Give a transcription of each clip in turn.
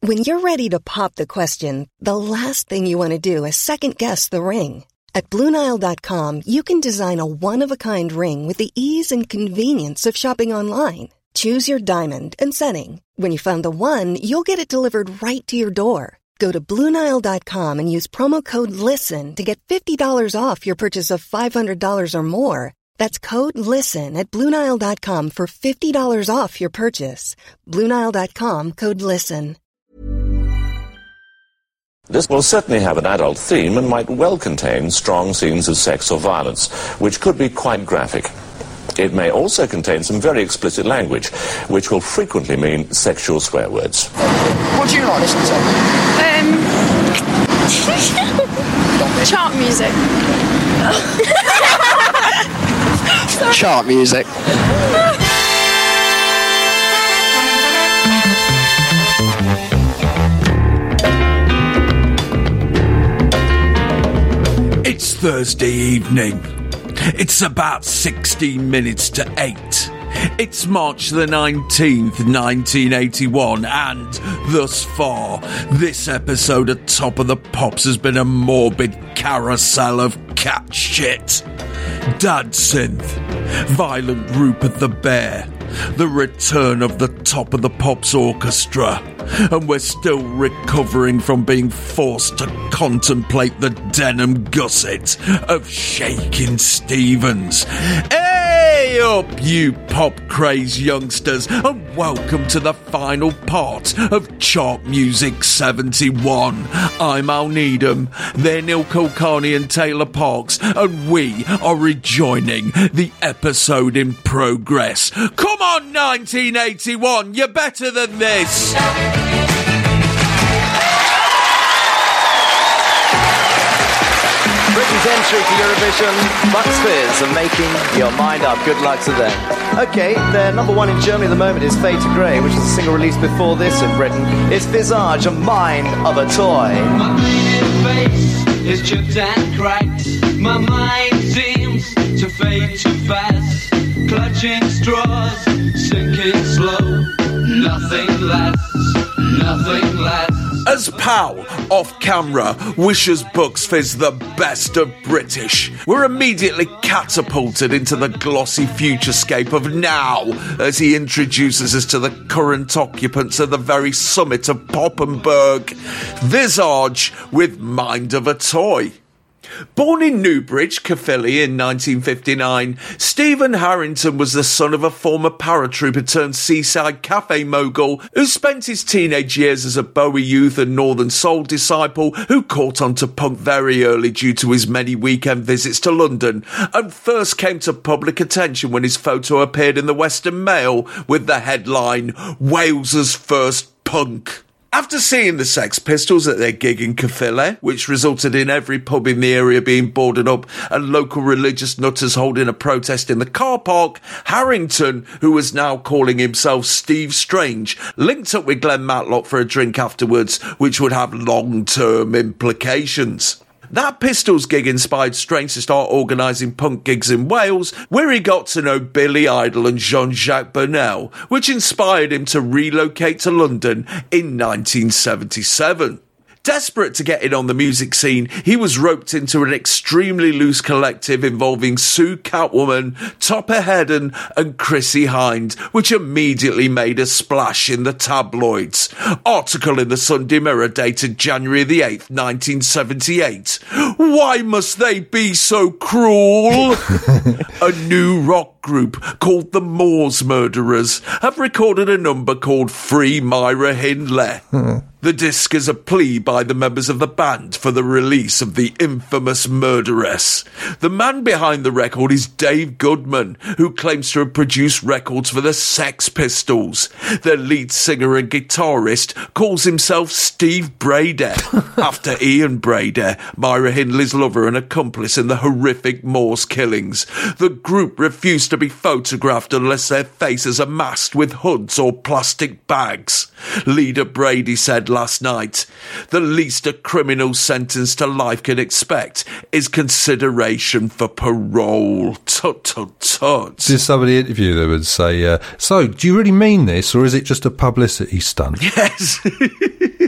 When you're ready to pop the question, the last thing you want to do is second-guess the ring. At BlueNile.com, you can design a one-of-a-kind ring with the ease and convenience of shopping online. Choose your diamond and setting. When you find the one, you'll get it delivered right to your door. Go to BlueNile.com and use promo code LISTEN to get $50 off your purchase of $500 or more. That's code LISTEN at BlueNile.com for $50 off your purchase. BlueNile.com, code LISTEN. This will certainly have an adult theme and might well contain strong scenes of sex or violence, which could be quite graphic. It may also contain some very explicit language, which will frequently mean sexual swear words. What do you like listening to? Chart music. Chart music. It's Thursday evening. It's about 16 minutes to 8. It's March the 19th, 1981, and thus far, this episode of Top of the Pops has been a morbid carousel of cat shit. Dad Synth, Violent Rupert the Bear, the return of the Top of the Pops Orchestra, and we're still recovering from being forced to contemplate the denim gusset of Shakin' Stevens. Hey up, you pop-crazed youngsters, and welcome to the final part of Chart Music 71. I'm Al Needham, they're Neil Kulkarni and Taylor Parks, and we are rejoining the episode in progress. Come on, 1981, you're better than this! Britain's entry to Eurovision, Bucks Fizz and Making Your Mind Up. Good luck to them. Okay, their number one in Germany at the moment is Fade to Grey, which was a single released before this in Britain. It's Visage, A Mind of a Toy. My painted face is chipped and cracked. My mind seems to fade too fast. Clutching straws, sinking slow. Nothing lasts, nothing lasts. As Pal, off camera, wishes Bucks Fizz the best of British, we're immediately catapulted into the glossy futurescape of now as he introduces us to the current occupants of the very summit of Poppenberg. Visage with Mind of a Toy. Born in Newbridge, Caerphilly in 1959, Stephen Harrington was the son of a former paratrooper turned seaside cafe mogul who spent his teenage years as a Bowie youth and Northern Soul disciple who caught on to punk very early due to his many weekend visits to London, and first came to public attention when his photo appeared in the Western Mail with the headline, Wales's First Punk. After seeing the Sex Pistols at their gig in Caerphilly, which resulted in every pub in the area being boarded up and local religious nutters holding a protest in the car park, Harrington, who was now calling himself Steve Strange, linked up with Glenn Matlock for a drink afterwards, which would have long-term implications. That Pistols gig inspired Strange to start organising punk gigs in Wales, where he got to know Billy Idol and Jean-Jacques Burnel, which inspired him to relocate to London in 1977. Desperate to get in on the music scene, he was roped into an extremely loose collective involving Sue Catwoman, Topper Headon and Chrissie Hynde, which immediately made a splash in the tabloids. Article in the Sunday Mirror dated January the 8th, 1978. Why must they be so cruel? A new rock group called the Moors Murderers have recorded a number called Free Myra Hindley. The disc is a plea by the members of the band for the release of the infamous Murderess. The man behind the record is Dave Goodman, who claims to have produced records for the Sex Pistols. Their lead singer and guitarist calls himself Steve Brady, after Ian Brady, Myra Hindley's lover and accomplice in the horrific Morse killings. The group refused to be photographed unless their faces are masked with hoods or plastic bags. Leader Brady said last night, the least a criminal sentenced to life can expect is consideration for parole. Tut, tut, tut. Did somebody interview them and say, so, do you really mean this, or is it just a publicity stunt? Yes.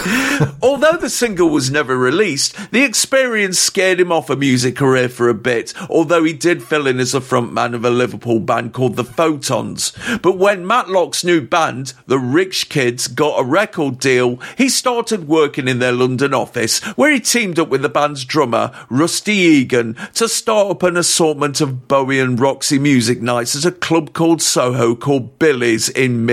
Although the single was never released, the experience scared him off a music career for a bit, although he did fill in as a frontman of a Liverpool band called the Photons. But when Matlock's new band, the Rich Kids, got a record deal, he started working in their London office, where he teamed up with the band's drummer, Rusty Egan, to start up an assortment of Bowie and Roxy music nights at a club called Soho called Billy's in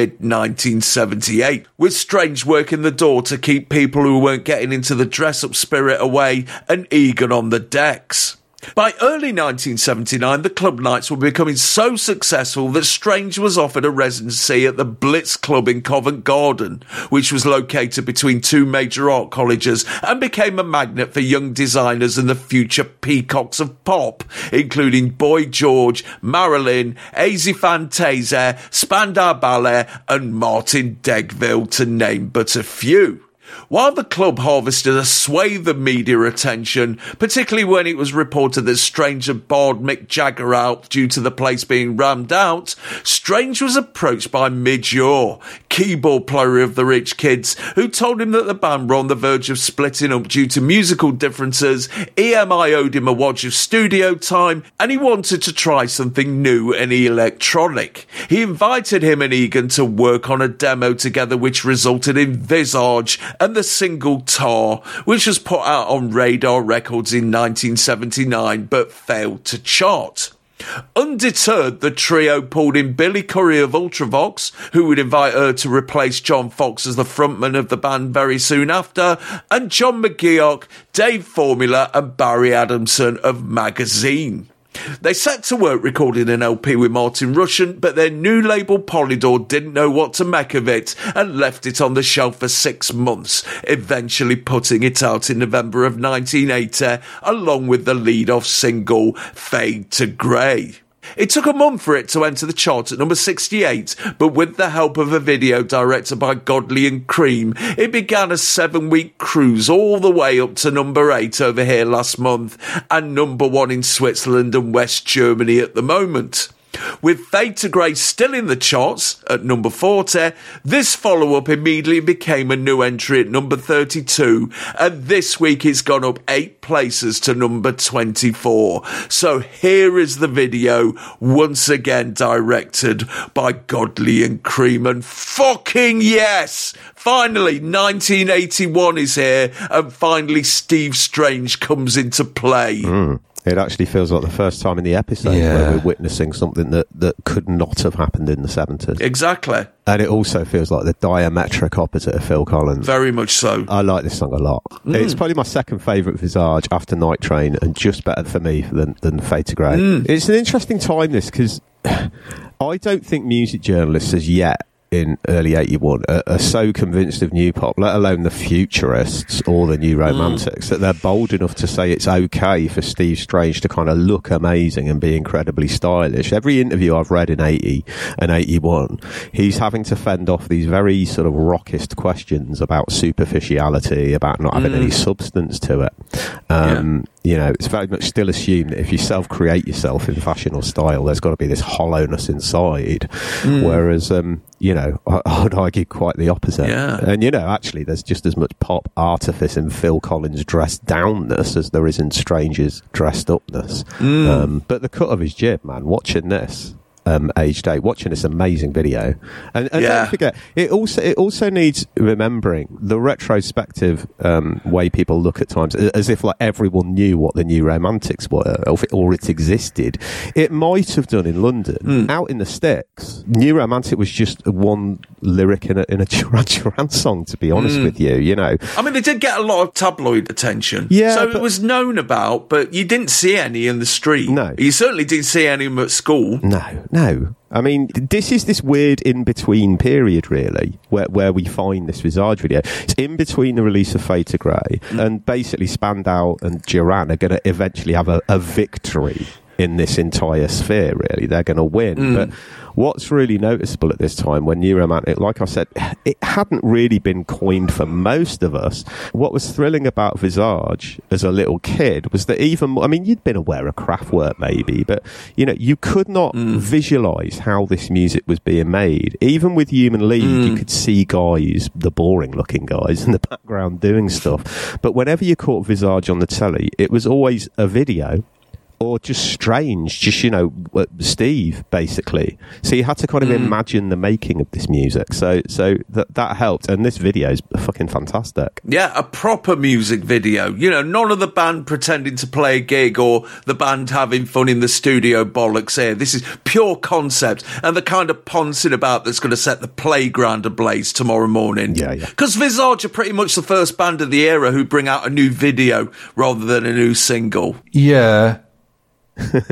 mid-1978, with Strange working the door to keep people who weren't getting into the dress-up spirit away and Egan on the decks. By early 1979, the club nights were becoming so successful that Strange was offered a residency at the Blitz Club in Covent Garden, which was located between two major art colleges and became a magnet for young designers and the future peacocks of pop, including Boy George, Marilyn, Azy Fantasia, Spandau Ballet and Martin Degville, to name but a few. While the club harvested a swathe of media attention, particularly when it was reported that Strange had barred Mick Jagger out due to the place being rammed out, Strange was approached by Midge Ure, keyboard player of the Rich Kids, who told him that the band were on the verge of splitting up due to musical differences, EMI owed him a watch of studio time, and he wanted to try something new and electronic. He invited him and Egan to work on a demo together, which resulted in Visage and the single Tar, which was put out on Radar Records in 1979 but failed to chart. Undeterred, the trio pulled in Billy Currie of Ultravox, who would invite her to replace John Fox as the frontman of the band very soon after, and John McGeoch, Dave Formula and Barry Adamson of Magazine. They set to work recording an LP with Martin Rushent, but their new label Polydor didn't know what to make of it and left it on the shelf for 6 months, eventually putting it out in November of 1980, along with the lead-off single, Fade to Grey. It took a month for it to enter the chart at number 68, but with the help of a video directed by Godley and Cream, it began a 7-week cruise all the way up to number 8 over here last month, and number 1 in Switzerland and West Germany at the moment. With Fade to Grey still in the charts at number 40, this follow-up immediately became a new entry at number 32, and this week it's gone up 8 places to number 24. So here is the video, once again directed by Godley and Cream, and fucking yes! Finally, 1981 is here, and finally Steve Strange comes into play. It actually feels like the first time in the episode where we're witnessing something that could not have happened in the 70s. Exactly. And it also feels like the diametric opposite of Phil Collins. Very much so. I like this song a lot. It's probably my second favourite Visage after Night Train, and just better for me than Fade to Grey. It's an interesting time, this, because I don't think music journalists as yet in early 81 are so convinced of new pop, let alone the futurists or the new romantics, that they're bold enough to say it's okay for Steve Strange to kind of look amazing and be incredibly stylish. Every interview I've read in 80 and 81, he's having to fend off these very sort of rockist questions about superficiality, about not having any substance to it. You know, it's very much still assumed that if you self-create yourself in fashion or style, there's got to be this hollowness inside. Whereas, you know, I would argue quite the opposite. Yeah. And, you know, actually, there's just as much pop artifice in Phil Collins' dressed downness as there is in Strange's dressed upness. But the cut of his jib, man, watching this, aged 8, watching this amazing video, and don't forget, it also needs remembering the retrospective way people look at times, as if like everyone knew what the New Romantics were, or it existed. It might have done in London. Out in the sticks, New Romantic was just one lyric in a Duran Duran song, to be honest with you. You know, I mean, they did get a lot of tabloid attention, so it was known about, but you didn't see any in the street. No, you certainly didn't see any at school. No. I mean, this is this weird in-between period, really, where we find this Visage video. It's in between the release of Fade to Grey, and basically Spandau and Duran are going to eventually have a victory in this entire sphere, really. They're going to win. But what's really noticeable at this time when Neuromantic, like I said, it hadn't really been coined for most of us. What was thrilling about Visage as a little kid was that you'd been aware of Kraftwerk maybe, but, you could not visualise how this music was being made. Even with Human League, you could see guys, the boring-looking guys, in the background doing stuff. But whenever you caught Visage on the telly, it was always a video, or just strange, Steve, basically. So you had to kind of imagine the making of this music. So that helped, and this video is fucking fantastic. Yeah, a proper music video. None of the band pretending to play a gig or the band having fun in the studio bollocks here. This is pure concept and the kind of poncing about that's going to set the playground ablaze tomorrow morning. Yeah. Because Visage are pretty much the first band of the era who bring out a new video rather than a new single. Yeah. The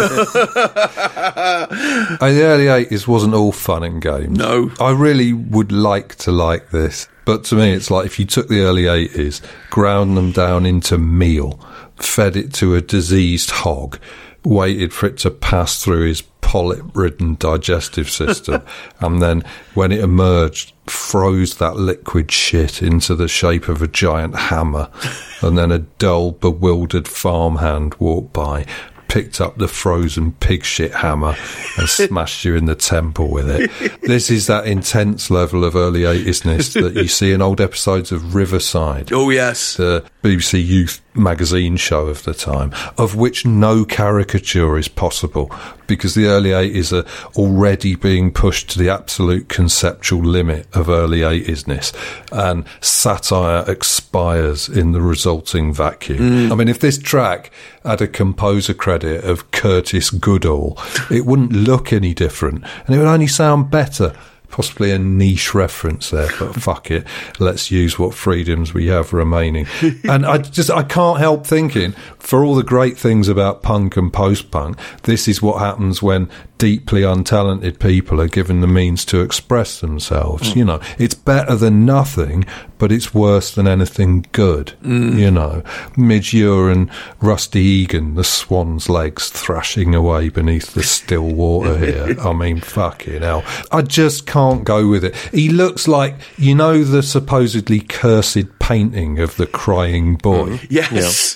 early 80s wasn't all fun and games. No. I really would like to like this, but to me it's like if you took the early 80s, ground them down into meal, fed it to a diseased hog, waited for it to pass through his polyp-ridden digestive system, and then when it emerged, froze that liquid shit into the shape of a giant hammer, and then a dull, bewildered farmhand walked by, picked up the frozen pig shit hammer and smashed you in the temple with it. This is that intense level of early 80s-ness that you see in old episodes of Riverside. Oh, yes. The BBC Youth magazine show of the time, of which no caricature is possible because the early 80s are already being pushed to the absolute conceptual limit of early 80s-ness, and satire expires in the resulting vacuum. I mean, if this track had a composer credit of Curtis Goodall, it wouldn't look any different, and it would only sound better. Possibly a niche reference there, but fuck it. Let's use what freedoms we have remaining. And I can't help thinking, for all the great things about punk and post-punk, this is what happens when deeply untalented people are given the means to express themselves. It's better than nothing, but it's worse than anything good. Midge Ure and Rusty Egan, the swan's legs thrashing away beneath the still water here. I mean, fucking hell. I just can't go with it. He looks like, the supposedly cursed painting of the crying boy. Yes.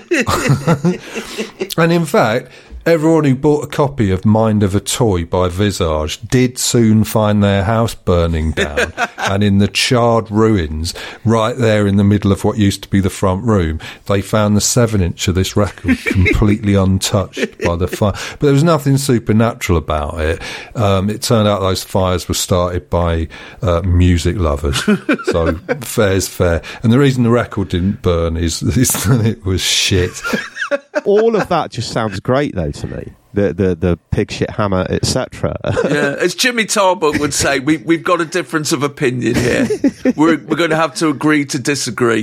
And in fact, everyone who bought a copy of Mind of a Toy by Visage did soon find their house burning down, and in the charred ruins, right there in the middle of what used to be the front room, they found the 7-inch of this record completely untouched by the fire. But there was nothing supernatural about it. It turned out those fires were started by music lovers, so fair's fair. And the reason the record didn't burn is that it was shit. All of that just sounds great, though, to me. The pig shit hammer, etc. Yeah, as Jimmy Tarbuck would say, we've got a difference of opinion here. We're going to have to agree to disagree.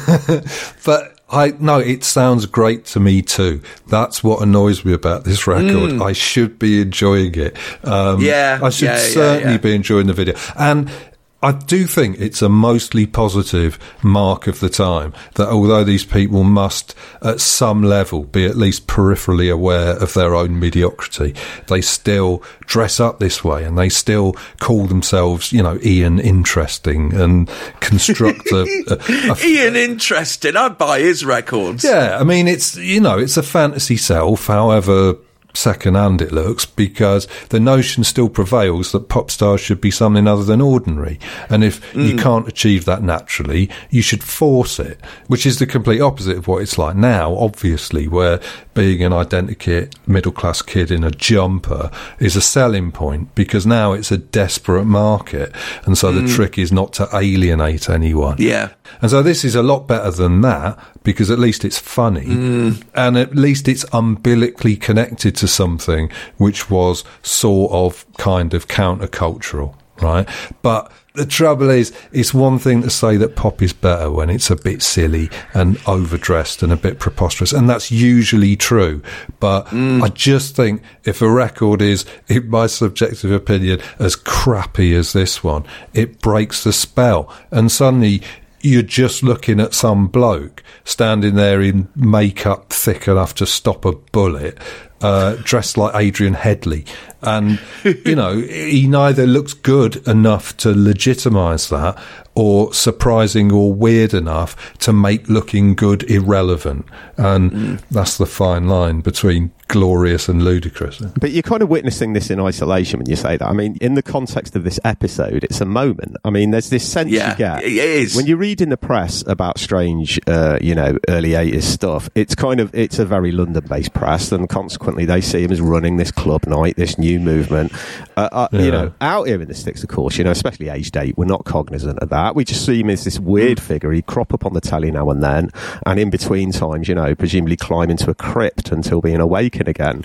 But it sounds great to me too. That's what annoys me about this record. I should be enjoying it. I should certainly be enjoying the video. And I do think it's a mostly positive mark of the time that although these people must at some level be at least peripherally aware of their own mediocrity, they still dress up this way and they still call themselves, Ian Interesting, and construct Ian Interesting. I'd buy his records. Yeah, I mean, it's a fantasy self, however second-hand it looks, because the notion still prevails that pop stars should be something other than ordinary, and if you can't achieve that naturally, you should force it, which is the complete opposite of what it's like now, obviously, where being an identikit middle-class kid in a jumper is a selling point, because now it's a desperate market, and so the trick is not to alienate anyone. Yeah. And so this is a lot better than that, because at least it's funny, and at least it's umbilically connected to something which was sort of kind of countercultural, right? But the trouble is, it's one thing to say that pop is better when it's a bit silly and overdressed and a bit preposterous, and that's usually true. But I just think if a record is, in my subjective opinion, as crappy as this one, it breaks the spell, and suddenly you're just looking at some bloke standing there in makeup thick enough to stop a bullet, dressed like Adrian Headley. And, he neither looks good enough to legitimise that or surprising or weird enough to make looking good irrelevant. And that's the fine line between glorious and ludicrous. But you're kind of witnessing this in isolation when you say that. I mean, in the context of this episode, it's a moment. I mean, there's this sense you get. It is. When you read in the press about Strange, early 80s stuff, it's a very London-based press, and consequently they see him as running this club night, this new movement. Out here in the sticks, of course, especially aged 8, we're not cognizant of that. We just see him as this weird figure. He'd crop up on the telly now and then, and in between times, presumably climb into a crypt until being awakened again.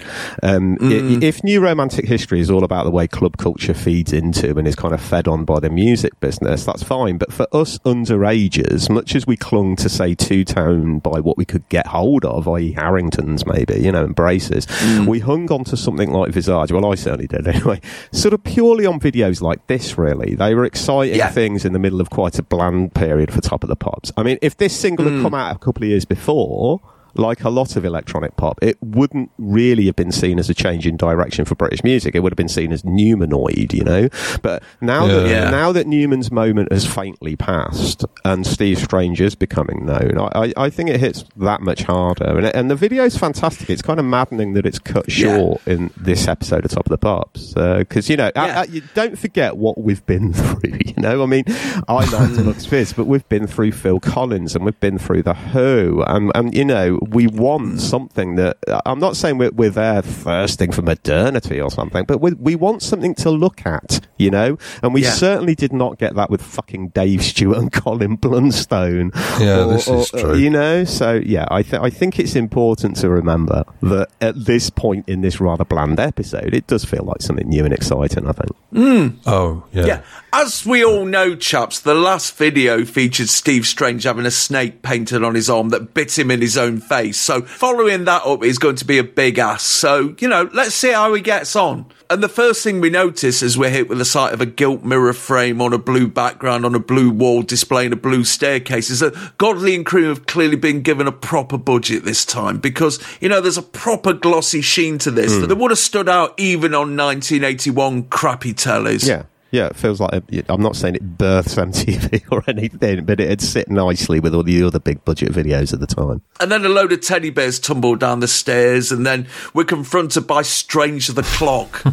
If New Romantic History is all about the way club culture feeds into and is kind of fed on by the music business, that's fine. But for us underagers, much as we clung to, say, Two Tone by what we could get hold of, i.e. Harringtons maybe, and braces, we hung on to something like Visage. Well, I certainly did anyway. Sort of purely on videos like this, really. They were exciting things in the middle of quite a bland period for Top of the Pops. I mean, if this single had come out a couple of years before, like a lot of electronic pop, it wouldn't really have been seen as a change in direction for British music. It would have been seen as Newmanoid, But now that Newman's moment has faintly passed and Steve Strange is becoming known, I think it hits that much harder. And the video's fantastic. It's kind of maddening that it's cut short in this episode of Top of the Pops. Because, you don't forget what we've been through, I mean, I like Deluxe Fizz, but we've been through Phil Collins and we've been through The Who. And we want something that, I'm not saying we're there thirsting for modernity or something, but we want something to look at, and we certainly did not get that with fucking Dave Stewart and Colin Blunstone. This is true. So I think it's important to remember that at this point in this rather bland episode, it does feel like something new and exciting, I think. Oh, yeah. As we all know, chaps, the last video featured Steve Strange having a snake painted on his arm that bit him in his own face. So following that up is going to be a big ask. So, let's see how he gets on. And the first thing we notice as we're hit with the sight of a gilt mirror frame on a blue background on a blue wall displaying a blue staircase is that Godley and crew have clearly been given a proper budget this time, because, there's a proper glossy sheen to this that would have stood out even on 1981 crappy tellies. Yeah, it feels like, I'm not saying it births MTV or anything, but it'd sit nicely with all the other big budget videos at the time. And then a load of teddy bears tumble down the stairs, and then we're confronted by Strange the Clock,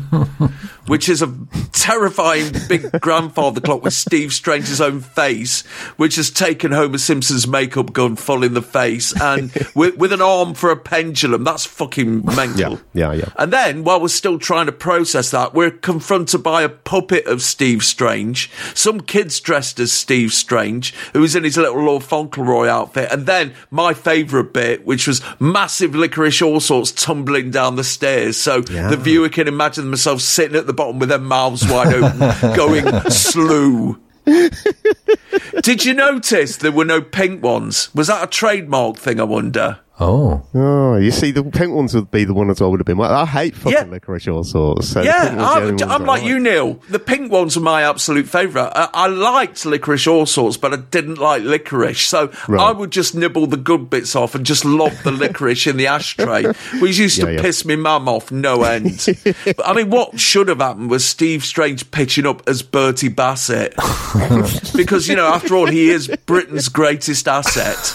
which is a terrifying big grandfather clock with Steve Strange's own face, which has taken Homer Simpson's makeup gun full in the face, and with an arm for a pendulum. That's fucking mental. Yeah. And then, while we're still trying to process that, we're confronted by a puppet of Steve Strange, some kids dressed as Steve Strange, who was in his little Lord Fauntleroy outfit, and then my favourite bit, which was massive Licorice Allsorts tumbling down the stairs, so the viewer can imagine themselves sitting at the bottom with their mouths wide open, going slew. Did you notice there were no pink ones? Was that a trademark thing, I wonder? Oh, you see, the pink ones would be the ones I would have been. I hate fucking Licorice Allsorts. So I'm like you, Neil. The pink ones were my absolute favourite. I liked Licorice Allsorts, but I didn't like licorice. So I would just nibble the good bits off and just lob the licorice in the ashtray, which used to piss me mum off no end. But, I mean, what should have happened was Steve Strange pitching up as Bertie Bassett. Because, after all, he is Britain's greatest asset.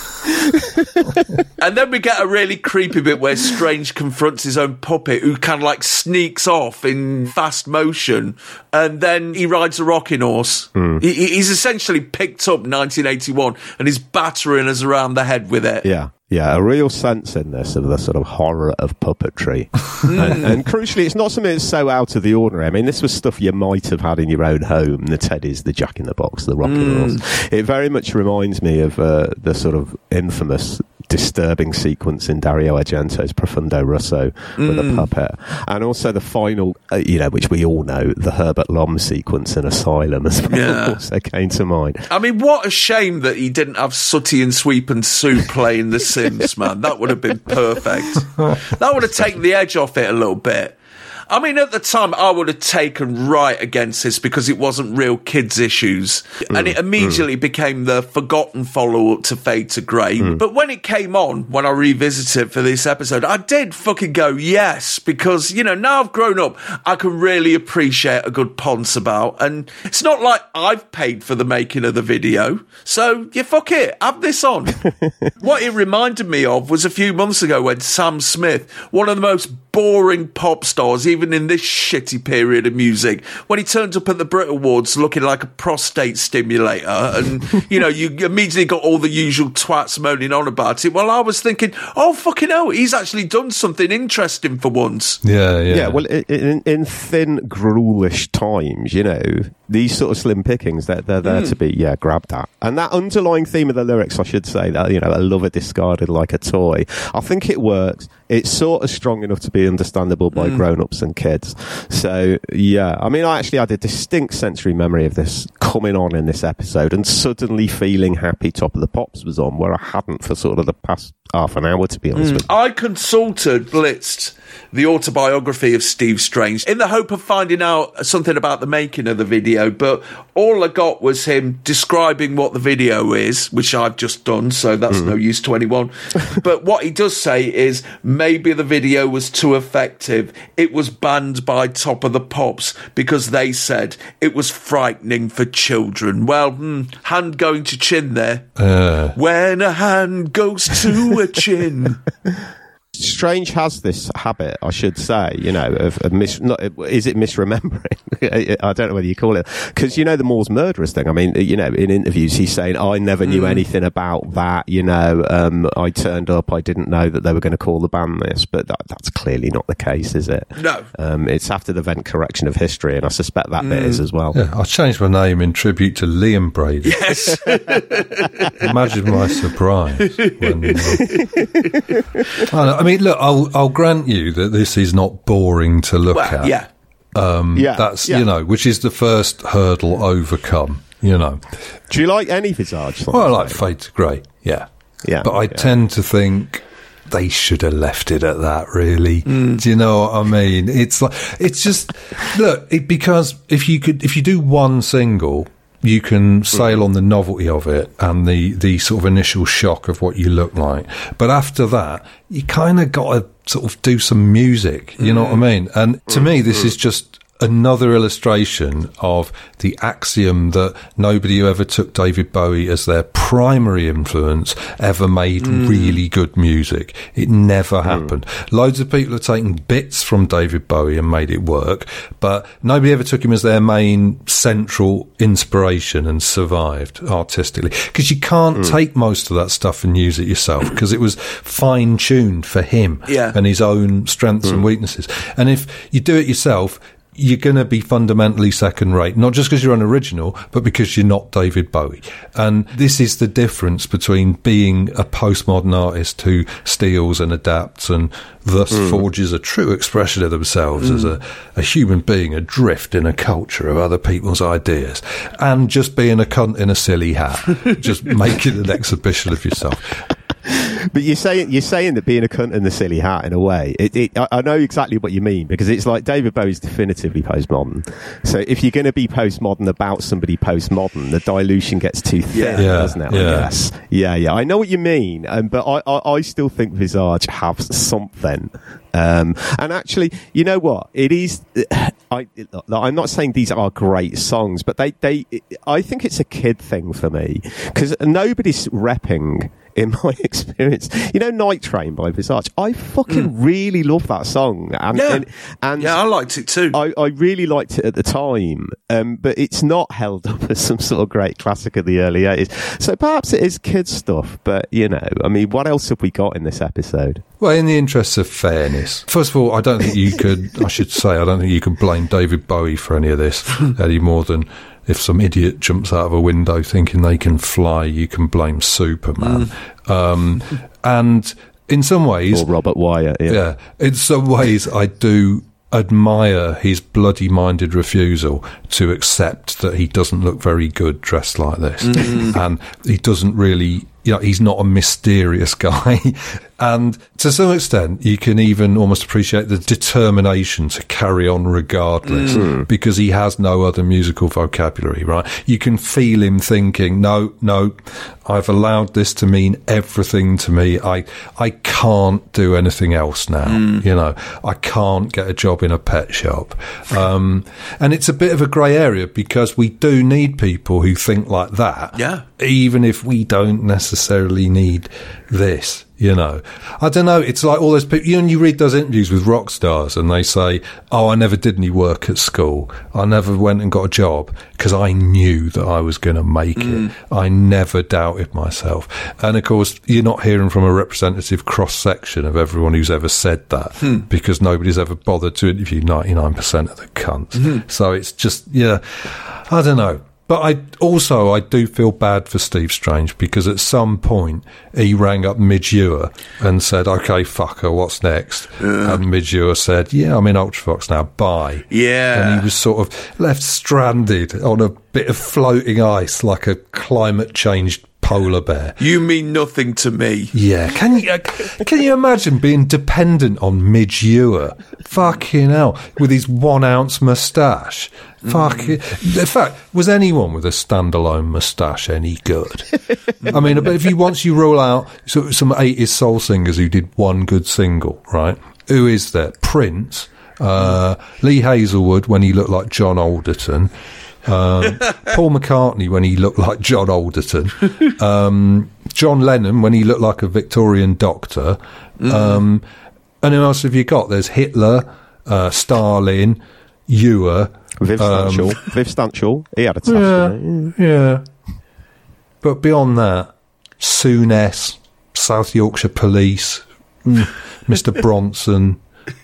And then we get a really creepy bit where Strange confronts his own puppet, who kind of like sneaks off in fast motion, and then he rides a rocking horse. He's essentially picked up 1981 and he's battering us around the head with it. Yeah, a real sense in this of the sort of horror of puppetry. and crucially, it's not something that's so out of the ordinary. I mean, this was stuff you might have had in your own home, the teddies, the Jack-in-the-Box, the rocking horse. It very much reminds me of the sort of infamous disturbing sequence in Dario Argento's Profundo Russo with a puppet, and also the final, which we all know, the Herbert Lom sequence in Asylum as well, also came to mind. I mean, what a shame that he didn't have Sooty and Sweep and Sue playing The Sims, man. That would have been perfect. That would have taken the edge off it a little bit. I mean, at the time, I would have taken right against this because it wasn't real kids' issues. And it immediately became the forgotten follow-up to Fade to Grey. But when it came on, when I revisited for this episode, I did fucking go, yes, because, you know, now I've grown up, I can really appreciate a good ponce about. And it's not like I've paid for the making of the video. So, yeah, fuck it, have this on. What it reminded me of was a few months ago when Sam Smith, one of the most boring pop stars, even in this shitty period of music, when he turned up at the Brit Awards looking like a prostate stimulator, and, you know, you immediately got all the usual twats moaning on about it. Well, I was thinking, oh, fucking hell, he's actually done something interesting for once. Yeah, well, in thin, gruelish times, you know, these sort of slim pickings, they're there to be, grabbed at. And that underlying theme of the lyrics, I should say, that, you know, a lover discarded like a toy, I think it works. It's sort of strong enough to be understandable by grown-ups and kids. So, yeah, I mean, I actually had a distinct sensory memory of this coming on in this episode and suddenly feeling happy Top of the Pops was on, where I hadn't for sort of the past half an hour, to be honest with you. I blitzed the autobiography of Steve Strange in the hope of finding out something about the making of the video, but all I got was him describing what the video is, which I've just done, so that's no use to anyone. But what he does say is maybe the video was too effective. It was banned by Top of the Pops because they said it was frightening for children. Well, hand going to chin there. When a hand goes to a chin. Strange has this habit, I should say, you know, of is it misremembering? I don't know whether you call it, because, you know, the Moore's Murderers thing. I mean, you know, in interviews, he's saying, I never knew anything about that, you know, I turned up, I didn't know that they were going to call the band this, but that's clearly not the case, is it? No. It's after the event correction of history, and I suspect that bit is as well. Yeah, I changed my name in tribute to Liam Brady. Yes. Imagine my surprise when... I mean, look, I'll grant you that this is not boring to look at. Yeah. That's, you know, which is the first hurdle overcome, you know. Do you like any Visage songs? Well, I like Fade to Grey, yeah. But I tend to think they should have left it at that, really. Do you know what I mean? It's like, it's just, look, because if you do one single, you can sail on the novelty of it and the sort of initial shock of what you look like. But after that, you kind of got to sort of do some music, you know what I mean? And to me, this is just another illustration of the axiom that nobody who ever took David Bowie as their primary influence ever made really good music. It never happened. Loads of people have taken bits from David Bowie and made it work, but nobody ever took him as their main central inspiration and survived artistically. Because you can't take most of that stuff and use it yourself, because it was fine-tuned for him and his own strengths and weaknesses. And if you do it yourself, you're going to be fundamentally second rate, not just because you're unoriginal, but because you're not David Bowie. And this is the difference between being a postmodern artist who steals and adapts and thus forges a true expression of themselves as a human being adrift in a culture of other people's ideas, and just being a cunt in a silly hat, just making an exhibition of yourself. But you're saying that being a cunt in the silly hat, in a way, I know exactly what you mean, because it's like David Bowie's definitively postmodern. So if you're going to be postmodern about somebody postmodern, the dilution gets too thin, doesn't it? I guess. Yeah. I know what you mean, but I still think Visage have something. And actually, you know what? It is. I'm not saying these are great songs, but I think it's a kid thing for me, because nobody's repping. In my experience, you know, Night Train by Visage, I fucking really love that song. And I liked it too. I really liked it at the time, but it's not held up as some sort of great classic of the early 80s. So perhaps it is kids stuff, but, you know, I mean, what else have we got in this episode? Well, in the interests of fairness, first of all, I don't think you can blame David Bowie for any of this any more than if some idiot jumps out of a window thinking they can fly, you can blame Superman. And in some ways... Or Robert Wyatt, yeah. In some ways, I do admire his bloody-minded refusal to accept that he doesn't look very good dressed like this. And he doesn't really he's not a mysterious guy. And to some extent, you can even almost appreciate the determination to carry on regardless, because he has no other musical vocabulary, right? You can feel him thinking, no, I've allowed this to mean everything to me. I can't do anything else now. I can't get a job in a pet shop. And it's a bit of a grey area, because we do need people who think like that. Yeah. Even if we don't necessarily need this. I don't know. It's like all those people, you read those interviews with rock stars and they say, oh, I never did any work at school. I never went and got a job because I knew that I was going to make it. I never doubted myself. And of course, you're not hearing from a representative cross-section of everyone who's ever said that, because nobody's ever bothered to interview 99% of the cunts. So it's just, I don't know. But I do feel bad for Steve Strange, because at some point he rang up Midge Ure and said, okay, fucker, what's next? And Midge Ure said, yeah, I'm in Ultravox now, bye. Yeah. And he was sort of left stranded on a bit of floating ice like a climate-changed polar bear. You mean nothing to me. Yeah. Can you imagine being dependent on Midge Ure? Fucking hell. With his 1 ounce moustache. Fuck it. In fact, was anyone with a standalone moustache any good? I mean, once you rule out some 80s soul singers who did one good single, right? Who is there? Prince, Lee Hazelwood when he looked like John Alderton, Paul McCartney when he looked like John Alderton, John Lennon when he looked like a Victorian doctor, and who else have you got? There's Hitler, Stalin, Ure, Viv Stanchel. He had a tough yeah. But beyond that, Souness, South Yorkshire Police, Mr. Bronson,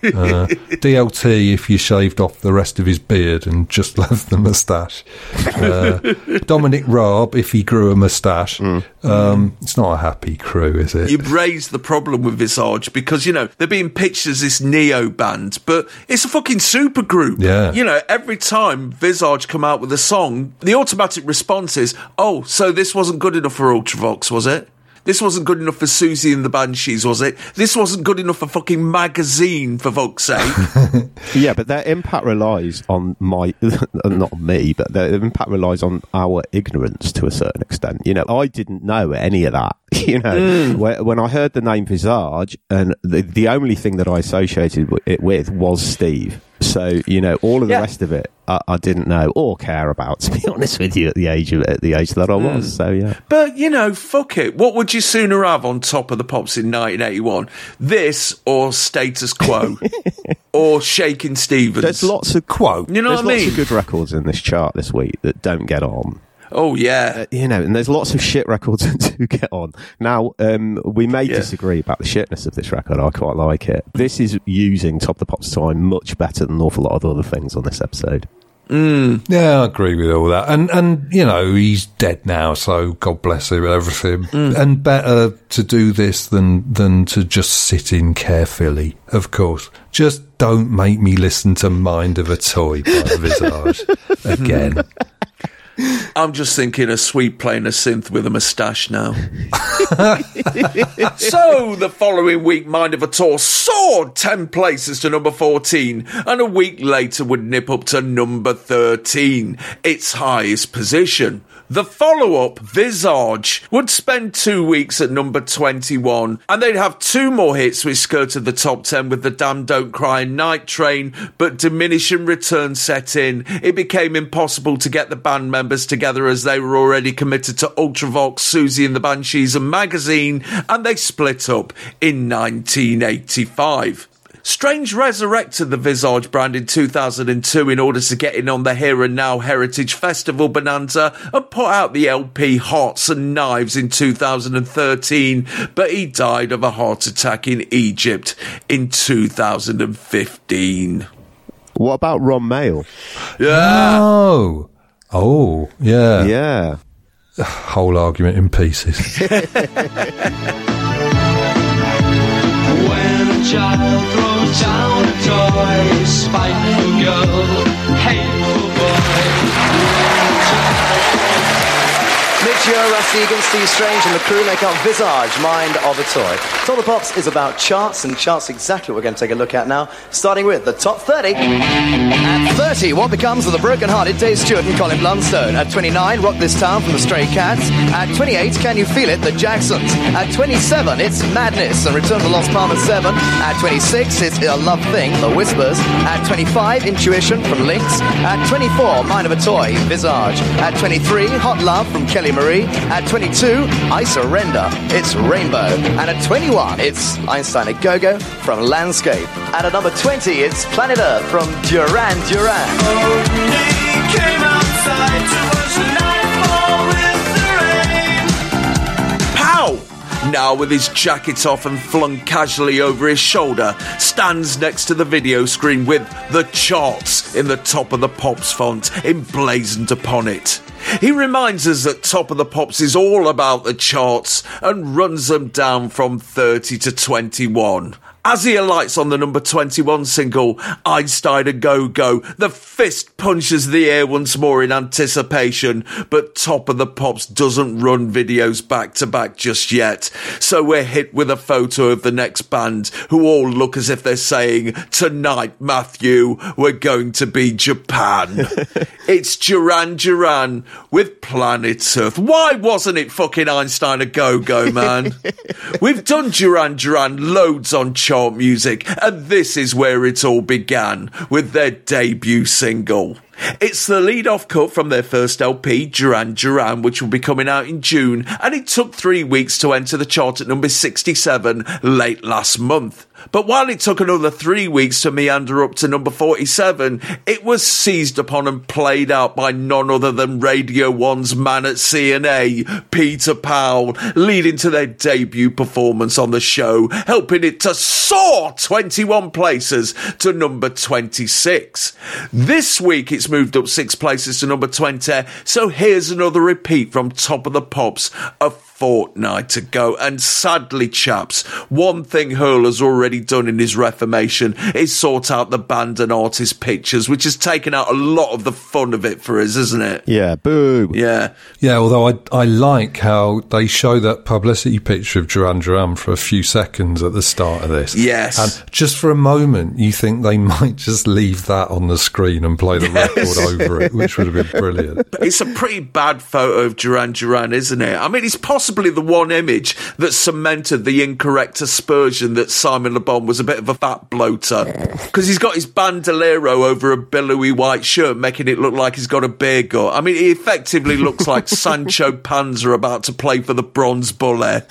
DLT if you shaved off the rest of his beard and just left the moustache, Dominic Raab if he grew a moustache. It's not a happy crew, is it? You've raised the problem with Visage, because they're being pitched as this neo band, but it's a fucking super group. Every time Visage come out with a song, the automatic response is, oh, so this wasn't good enough for Ultravox, was it? This wasn't good enough for Susie and the Banshees, was it? This wasn't good enough for fucking Magazine, for fuck's sake. Yeah, but their impact relies on not me, but their impact relies on our ignorance to a certain extent. I didn't know any of that. When I heard the name Visage, and the only thing that I associated it with was Steve. So, all of the rest of it, I didn't know or care about, to be honest with you, at the age that I was. So, yeah. But, fuck it. What would you sooner have on Top of the Pops in 1981? This or Status Quo? Or Shakin' Stevens? There's lots of Quo. You know what I mean? There's lots of good records in this chart this week that don't get on. Oh, yeah. And there's lots of shit records to get on. Now, we may disagree about the shitness of this record. I quite like it. This is using Top of the Pops time much better than an awful lot of other things on this episode. Yeah, I agree with all that. And he's dead now, so God bless him and everything. And better to do this than to just sit in carefully, of course. Just don't make me listen to Mind of a Toy by Visage again. I'm just thinking of Sweet playing a synth with a moustache now. So, the following week, Mind of a Toy soared 10 places to number 14, and a week later would nip up to number 13, its highest position. The follow-up, Visage, would spend 2 weeks at number 21, and they'd have 2 more hits which skirted the top 10 with the Damn Don't Cry and Night Train, but diminishing returns set in. It became impossible to get the band members together as they were already committed to Ultravox, Susie and the Banshees and Magazine, and they split up in 1985. Strange resurrected the Visage brand in 2002 in order to get in on the Here and Now Heritage Festival bonanza and put out the LP Hearts and Knives in 2013, but he died of a heart attack in Egypt in 2015. What about Ron Mayle? Yeah. Oh, yeah. Yeah. Whole argument in pieces. When a child throws down a toy, spiteful girl, hateful boy. Mitch Cure, Russ Egan, Steve Strange and the crew make up Visage, Mind of a Toy. Top of the Pops is about charts, and charts exactly what we're going to take a look at now, starting with the top 30. At 30, What Becomes of the Broken-Hearted, Dave Stewart and Colin Blunstone. At 29, Rock This Town from the Stray Cats. At 28, Can You Feel It, the Jacksons. At 27, it's Madness and Return to the Lost Palmer 7. At 26, it's A Love Thing, the Whispers. At 25, Intuition from Lynx. At 24, Mind of a Toy, Visage. At 23, Hot Love from Kelly Marie. At 22, I Surrender, it's Rainbow. And at 21, it's Einstein a Go-Go from Landscape. And at number 20, it's Planet Earth from Duran Duran. Came outside to watch the nightfall with the rain. Pow! Now with his jacket off and flung casually over his shoulder, stands next to the video screen with the charts in the Top of the Pops font emblazoned upon it. He reminds us that Top of the Pops is all about the charts and runs them down from 30 to 21. As he alights on the number 21 single, Einstein a Go-Go, the fist punches the air once more in anticipation, but Top of the Pops doesn't run videos back to back just yet. So we're hit with a photo of the next band, who all look as if they're saying, "Tonight, Matthew, we're going to be Japan." It's Duran Duran with Planet Earth. Why wasn't it fucking Einstein a Go-Go, man? We've done Duran Duran loads on chart music, and this is where it all began, with their debut single. It's the lead-off cut from their first LP, Duran Duran, which will be coming out in June, and it took 3 weeks to enter the chart at number 67 late last month. But while it took another 3 weeks to meander up to number 47, it was seized upon and played out by none other than Radio 1's man at CNA, Peter Powell, leading to their debut performance on the show, helping it to soar 21 places to number 26. This week it's moved up 6 places to number 20, so here's another repeat from Top of the Pops, a fortnight ago. And sadly, chaps, one thing Hurl has already done in his reformation is sort out the band and artist pictures, which has taken out a lot of the fun of it for us, isn't it? Yeah, boo. Yeah. Yeah, although I like how they show that publicity picture of Duran Duran for a few seconds at the start of this. Yes. And just for a moment, you think they might just leave that on the screen and play the record over it, which would have been brilliant. But it's a pretty bad photo of Duran Duran, isn't it? I mean, it's possibly the one image that cemented the incorrect aspersion that Simon Le Bon was a bit of a fat bloater, because he's got his bandolero over a billowy white shirt, making it look like he's got a beer gut. I mean, he effectively looks like Sancho Panza about to play for the Bronze Bull.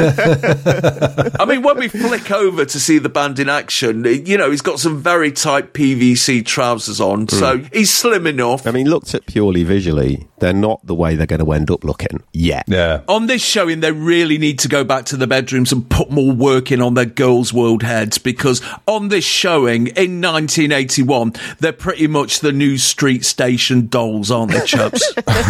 I mean, when we flick over to see the band in action, you know, he's got some very tight PVC trousers on, so he's slim enough. I mean, looked at purely visually, they're not the way they're going to end up looking yet. Yeah. On this showing, they really need to go back to the bedrooms and put more work in on their Girls' World heads, because on this showing in 1981, they're pretty much the new Street Station dolls, aren't they, chaps?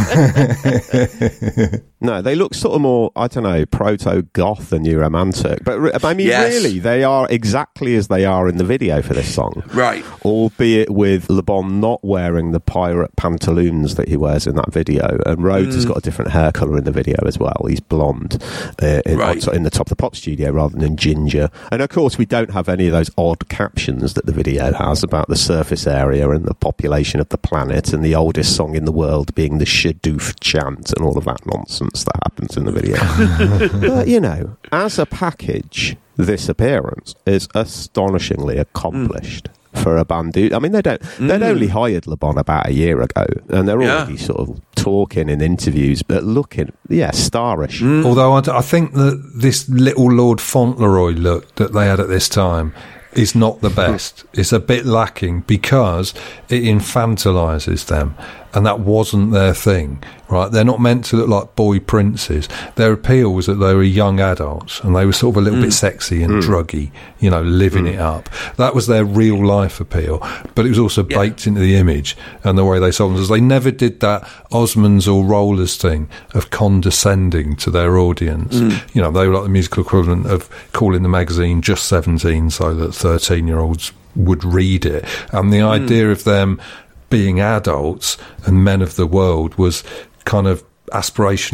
No, they look sort of more, I don't know, proto-goth than New Romantic. But, I mean, Yes. really, they are exactly as they are in the video for this song. Right. Albeit with Le Bon not wearing the pirate pantaloons that he wears in that video. And Rhodes has got a different hair colour in the video as well. He's blonde in the Top of the Pop studio rather than ginger. And, of course, we don't have any of those odd captions that the video has about the surface area and the population of the planet and the oldest song in the world being the Shadoof chant and all of that nonsense that happens in the video. But, you know, as a package, this appearance is astonishingly accomplished for a band who, I mean, they'd only hired Le Bon about a year ago, and they're already sort of talking in interviews, but looking, starish. Although I think that this little Lord Fauntleroy look that they had at this time is not the best. It's a bit lacking because it infantilises them, and that wasn't their thing, right? They're not meant to look like boy princes. Their appeal was that they were young adults, and they were sort of a little bit sexy and druggy, you know, living it up. That was their real life appeal, but it was also baked into the image and the way they sold themselves. They never did that Osmonds or Rollers thing of condescending to their audience. You know, they were like the musical equivalent of calling the magazine Just 17 so that 13-year-olds would read it. And the idea of them being adults and men of the world was kind of aspirational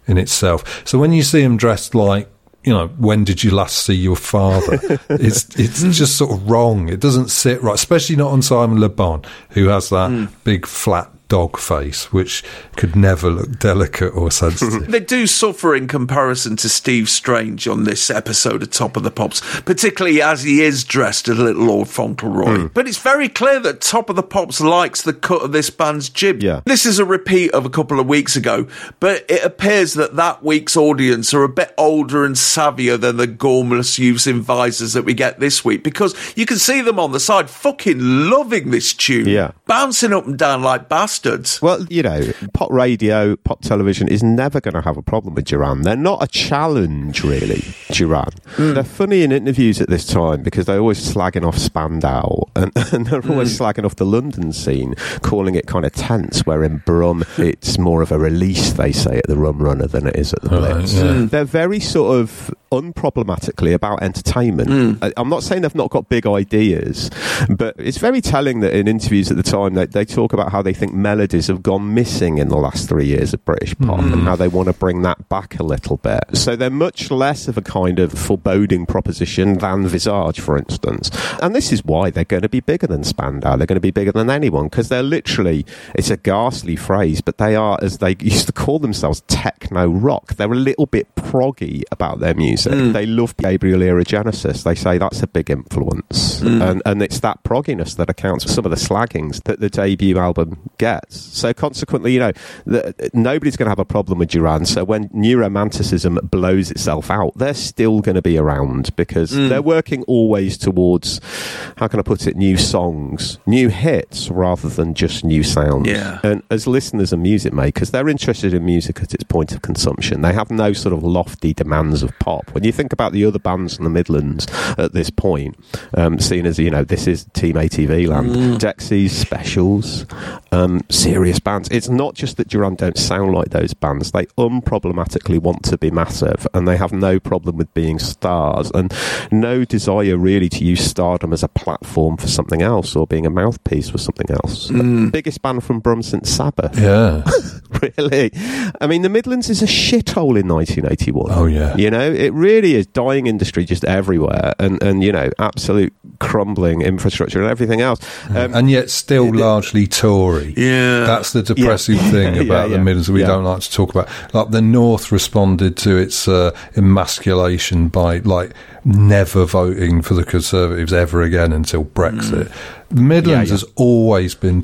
in itself. So when you see them dressed like, you know, when did you last see your father? It's just sort of wrong. It doesn't sit right, especially not on Simon Le Bon, who has that big flat dog face, which could never look delicate or sensitive. They do suffer in comparison to Steve Strange on this episode of Top of the Pops, particularly as he is dressed as little Lord Fauntleroy. But it's very clear that Top of the Pops likes the cut of this band's jib. Yeah. This is a repeat of a couple of weeks ago, but it appears that week's audience are a bit older and savvier than the gormless youths in visors that we get this week, because you can see them on the side fucking loving this tune, bouncing up and down like bastards. Well, you know, pop radio, pop television is never going to have a problem with Duran. They're not a challenge, really, Duran. They're funny in interviews at this time because they're always slagging off Spandau and they're always slagging off the London scene, calling it kind of tense, where in Brum it's more of a release, they say, at the Rum Runner than it is at the Blitz. They're very sort of unproblematically about entertainment. I'm not saying they've not got big ideas, but it's very telling that in interviews at the time they talk about how they think melodies have gone missing in the last 3 years of British pop and how they want to bring that back a little bit. So they're much less of a kind of foreboding proposition than Visage, for instance. And this is why they're going to be bigger than Spandau. They're going to be bigger than anyone, because they're literally, it's a ghastly phrase, but they are, as they used to call themselves, techno rock. They're a little bit proggy about their music. They love Gabriel era Genesis. They say that's a big influence. And it's that progginess that accounts for some of the slaggings that the debut album gets. So consequently, you know, nobody's going to have a problem with Duran. So when New Romanticism blows itself out, they're still going to be around, because they're working always towards, how can I put it, new songs, new hits, rather than just new sounds. And as listeners and music makers, they're interested in music at its point of consumption. They have no sort of lofty demands of pop. When you think about the other bands in the Midlands at this point, seen as, you know, this is Team ATV land, Dexys, Specials, serious bands. It's not just that Duran don't sound like those bands. They unproblematically want to be massive, and they have no problem with being stars, and no desire really to use stardom as a platform for something else or being a mouthpiece for something else. Biggest band from Brum since Sabbath. Yeah. Really? I mean, the Midlands is a shithole in 1981. Oh, yeah. You know, it really is. Dying industry just everywhere, and you know, absolute crumbling infrastructure and everything else. And yet still largely Tory. Yeah. That's the depressive thing about the Midlands that we don't like to talk about. Like, the North responded to its emasculation by, like, never voting for the Conservatives ever again until Brexit. The Midlands has always been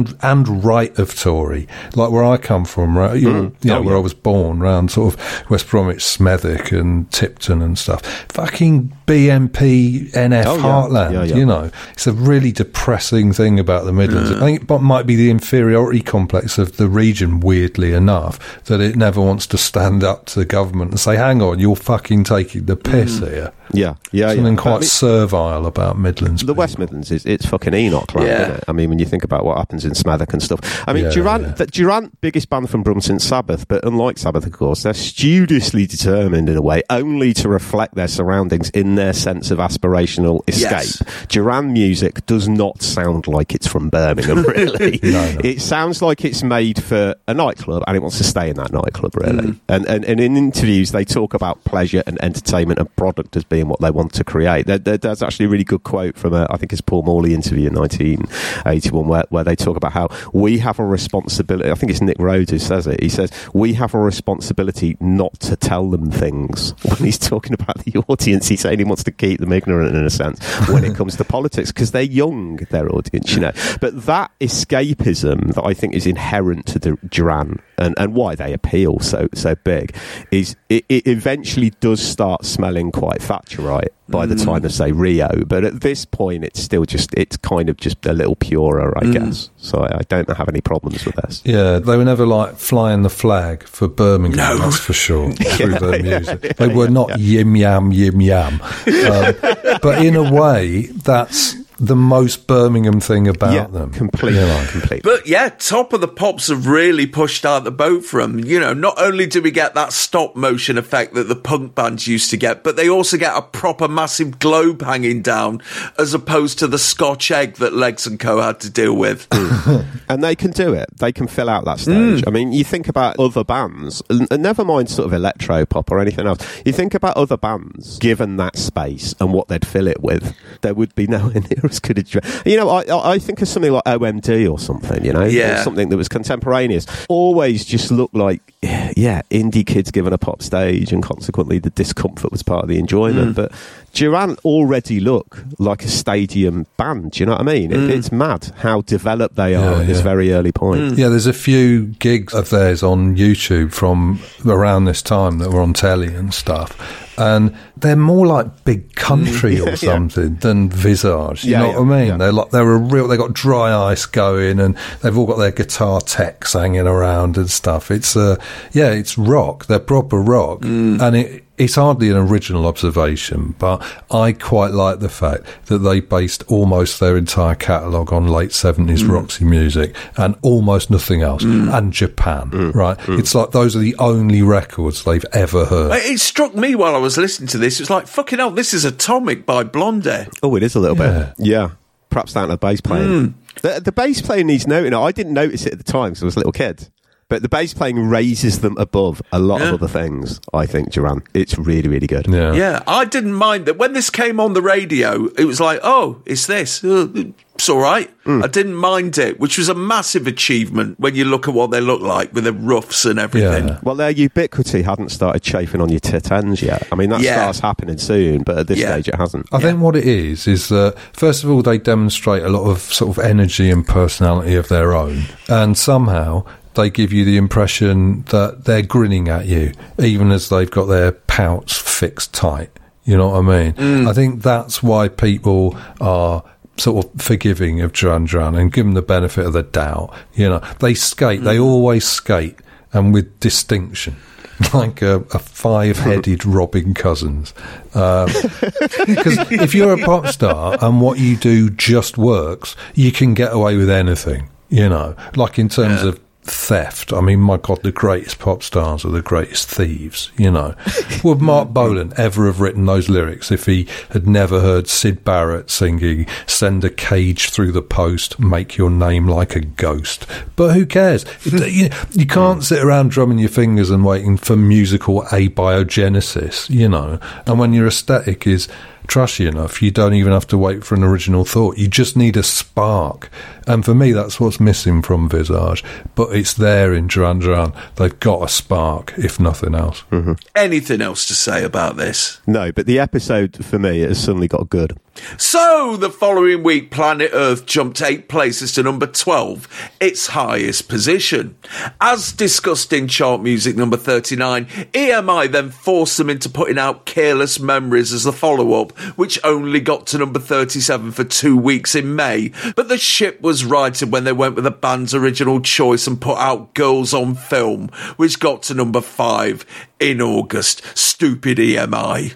and right of Tory, like where I come from, right? Where I was born, around sort of West Bromwich, Smethwick, and Tipton and stuff. Fucking BNP, NF heartland. You know, it's a really depressing thing about the Midlands. I think it might be the inferiority complex of the region, weirdly enough, that it never wants to stand up to the government and say, "Hang on, you're fucking taking the piss here." Something quite servile about Midlands. The West Midlands it's fucking Enoch land, isn't it? I mean, when you think about what happens in Smethwick and stuff. I mean, Duran, biggest band from Brum since Sabbath, but unlike Sabbath, of course, they're studiously determined in a way only to reflect their surroundings in their sense of aspirational escape. Duran music does not sound like it's from Birmingham, really. No. It sounds like it's made for a nightclub, and it wants to stay in that nightclub, really. And in interviews, they talk about pleasure and entertainment and product as being what they want to create. There's actually a really good quote from I think it's Paul Morley interview in 1981 where they talk about how we have a responsibility. I think it's Nick Rhodes who says it. He says we have a responsibility not to tell them things. When he's talking about the audience, he's saying he wants to keep them ignorant in a sense when it comes to politics, because they're young, their audience, you know. But that escapism that I think is inherent to Duran and why they appeal so big is it eventually does start smelling quite Thatcherite by the time of, say, Rio, but at this point it's still it's kind of just a little purer, I guess. So I don't have any problems with this. Yeah, they were never like flying the flag for Birmingham, that's for sure, through their music. They were not yim yam, yim yam. But in a way, that's the most Birmingham thing about them. Completely. But yeah, Top of the Pops have really pushed out the boat for them. You know, not only do we get that stop motion effect that the punk bands used to get, but they also get a proper massive globe hanging down, as opposed to the Scotch egg that Legs & Co had to deal with. And they can do it. They can fill out that stage. I mean, you think about other bands, and never mind sort of electro pop or anything else. You think about other bands, given that space and what they'd fill it with, there would be nowhere near as good a... You know, I think of something like OMD or something, you know? Yeah. Or something that was contemporaneous. Always just looked like, indie kids given a pop stage, and consequently the discomfort was part of the enjoyment. But Duran already look like a stadium band, do you know what I mean? It's mad how developed they are at this very early point. Yeah, there's a few gigs of theirs on YouTube from around this time that were on telly and stuff. And they're more like Big Country or something than Visage. You know what I mean? Yeah. They got Dry Ice going, and they've all got their guitar techs hanging around and stuff. It's it's rock. They're proper rock, and it's hardly an original observation, but I quite like the fact that they based almost their entire catalogue on late 70s Roxy music and almost nothing else, and Japan, right? It's like those are the only records they've ever heard. It struck me while I was listening to this, it's like, fucking hell, this is Atomic by Blondie. Oh, it is a little bit. Yeah. Perhaps down to the bass playing. The bass playing needs noting. I didn't notice it at the time because I was a little kid. But the bass playing raises them above a lot of other things, I think, Duran. It's really, really good. Yeah, I didn't mind that. When this came on the radio, it was like, oh, it's this. It's all right. I didn't mind it, which was a massive achievement when you look at what they look like with the ruffs and everything. Yeah. Well, their ubiquity hadn't started chafing on your tit ends yet. I mean, that starts happening soon, but at this stage it hasn't. I think what it is that, first of all, they demonstrate a lot of sort of energy and personality of their own. And somehow they give you the impression that they're grinning at you, even as they've got their pouts fixed tight. You know what I mean? I think that's why people are sort of forgiving of Duran Duran and give them the benefit of the doubt. You know, they skate. They always skate, and with distinction. Like a five-headed Robin Cousins. Because if you're a pop star and what you do just works, you can get away with anything, you know. Like in terms of theft. I mean, my God, the greatest pop stars are the greatest thieves, you know. Would Mark Bolan ever have written those lyrics if he had never heard Syd Barrett singing, "Send a cage through the post, make your name like a ghost"? But who cares? You can't sit around drumming your fingers and waiting for musical abiogenesis, you know. And when your aesthetic is trashy enough, you don't even have to wait for an original thought. You just need a spark. And for me, that's what's missing from Visage. But it's there in Duran Duran. They've got a spark, if nothing else. Anything else to say about this? No, but the episode, for me, has suddenly got good. So, the following week, Planet Earth jumped 8 places to number 12, its highest position. As discussed in chart music number 39, EMI then forced them into putting out Careless Memories as the follow-up, which only got to number 37 for 2 weeks in May. But the ship was righted when they went with the band's original choice and put out Girls on Film, which got to number 5 in August. Stupid EMI.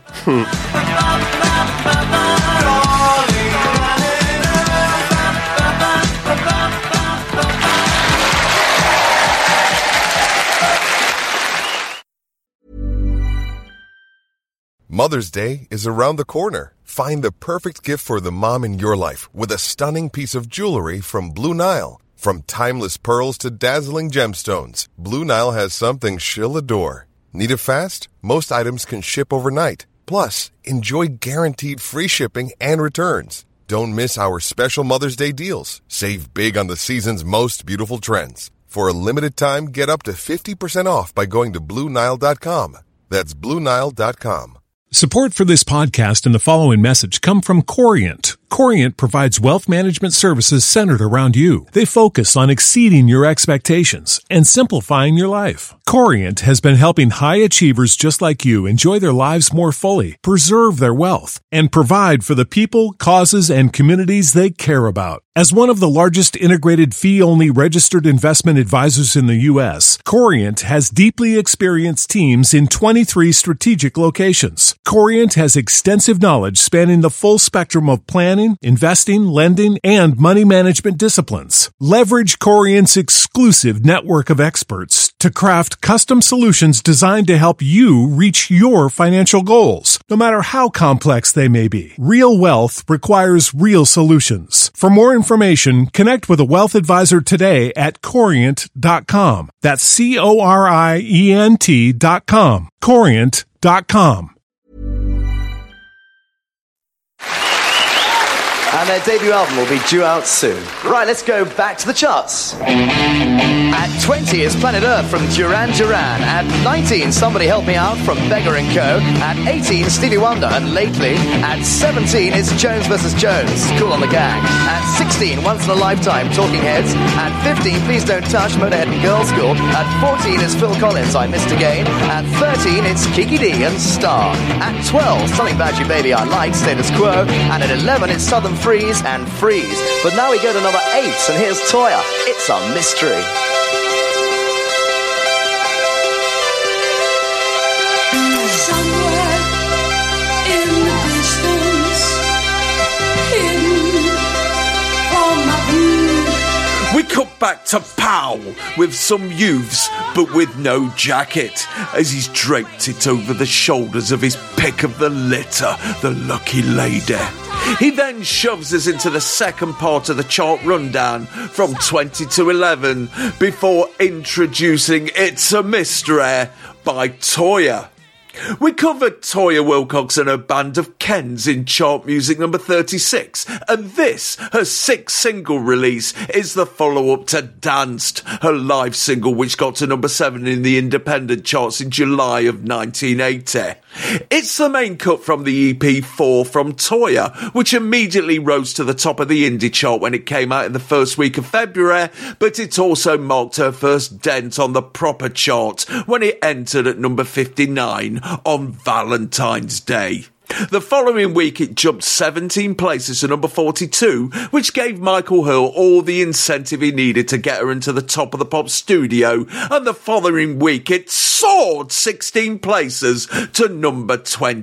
Mother's Day is around the corner. Find the perfect gift for the mom in your life with a stunning piece of jewelry from Blue Nile. From timeless pearls to dazzling gemstones, Blue Nile has something she'll adore. Need it fast? Most items can ship overnight. Plus, enjoy guaranteed free shipping and returns. Don't miss our special Mother's Day deals. Save big on the season's most beautiful trends. For a limited time, get up to 50% off by going to BlueNile.com. That's BlueNile.com. Support for this podcast and the following message come from Corient. Corient provides wealth management services centered around you. They focus on exceeding your expectations and simplifying your life. Corient has been helping high achievers just like you enjoy their lives more fully, preserve their wealth, and provide for the people, causes, and communities they care about. As one of the largest integrated fee-only registered investment advisors in the U.S., Corient has deeply experienced teams in 23 strategic locations. Corient has extensive knowledge spanning the full spectrum of planning, planning, investing, lending, and money management disciplines. Leverage Corient's exclusive network of experts to craft custom solutions designed to help you reach your financial goals, no matter how complex they may be. Real wealth requires real solutions. For more information, connect with a wealth advisor today at Corient.com. That's Corient.com. Corient.com. And their debut album will be due out soon. Right, let's go back to the charts. At 20 is Planet Earth from Duran Duran. At 19, Somebody Help Me Out from Beggar & Co. At 18, Stevie Wonder and Lately. At 17 is Jones vs. Jones, Cool on the Gang. At 16, Once in a Lifetime, Talking Heads. At 15, Please Don't Touch, Motorhead and Girls School. At 14 is Phil Collins, I Missed Again. At 13, it's Kiki D and Star. At 12, Something About You Baby I Like, Status Quo. And at 11, it's Southern Freeze and Freeze. But now we go to number 8, and here's Toya. It's a Mystery. Somewhere in the distance, hidden from my view. We cut back to Pow with some youths, but with no jacket, as he's draped it over the shoulders of his pick of the litter, the lucky lady. He then shoves us into the second part of the chart rundown from 20 to 11 before introducing It's a Mystery by Toya. We covered Toya Wilcox and her band of Kens in chart music number 36, and this, her 6th single release, is the follow-up to Danced, her live single which got to number 7 in the independent charts in July of 1980. It's the main cut from the EP 4 from Toya, which immediately rose to the top of the indie chart when it came out in the first week of February, but it also marked her first dent on the proper chart when it entered at number 59 on Valentine's Day. The following week it jumped 17 places to number 42, which gave Michael Hill all the incentive he needed to get her into the top of the pop studio, and the following week it soared 16 places to number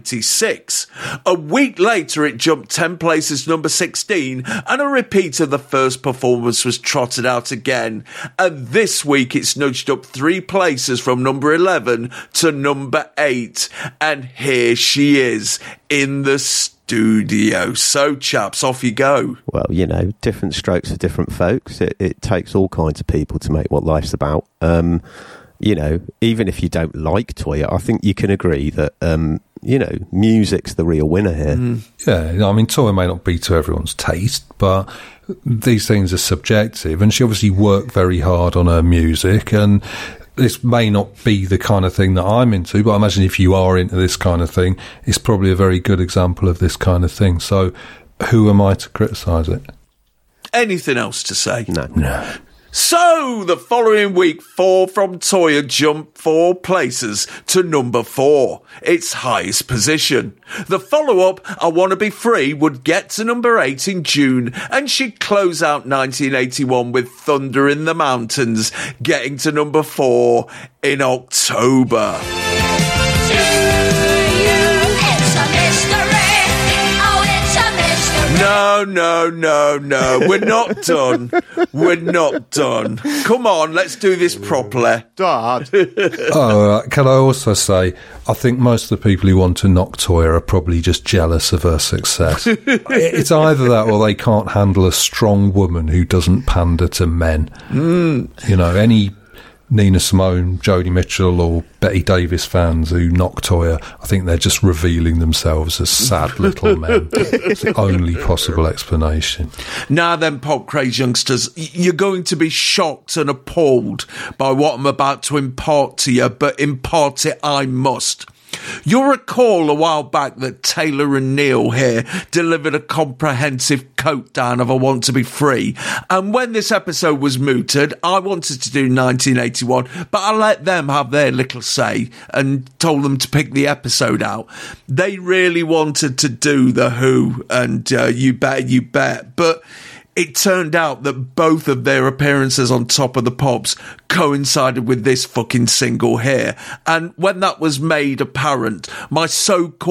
26. A week later it jumped 10 places to number 16, and a repeat of the first performance was trotted out again, and this week it's nudged up 3 places from number 11 to number 8, and here she is in the studio. So, chaps, off you go. Well, you know, different strokes for different folks. It takes all kinds of people to make what life's about. You know, even if you don't like Toya, I think you can agree that, you know, music's the real winner here. Yeah, I mean, Toya may not be to everyone's taste, but these things are subjective, and she obviously worked very hard on her music, and this may not be the kind of thing that I'm into, but I imagine if you are into this kind of thing, it's probably a very good example of this kind of thing. So who am I to criticise it? Anything else to say? No. So, the following week, 4 from Toya jumped 4 places to number 4, its highest position. The follow-up, I Wanna Be Free, would get to number 8 in June, and she'd close out 1981 with Thunder in the Mountains, getting to number 4 in October. No. We're not done. We're not done. Come on, let's do this properly. Dad. Can I also say, I think most of the people who want to knock Toya are probably just jealous of her success. It's either that or they can't handle a strong woman who doesn't pander to men. You know, any Nina Simone, Joni Mitchell or Betty Davis fans who knock Toya, I think they're just revealing themselves as sad little men. It's the only possible explanation. Now then, pop craze youngsters, you're going to be shocked and appalled by what I'm about to impart to you, but impart it I must. You'll recall a while back that Taylor and Neil here delivered a comprehensive coat down of I Want to Be Free, and when this episode was mooted, I wanted to do 1981, but I let them have their little say and told them to pick the episode out. They really wanted to do The Who and You Bet, but it turned out that both of their appearances on Top of the Pops coincided with this fucking single here. And when that was made apparent, my so-called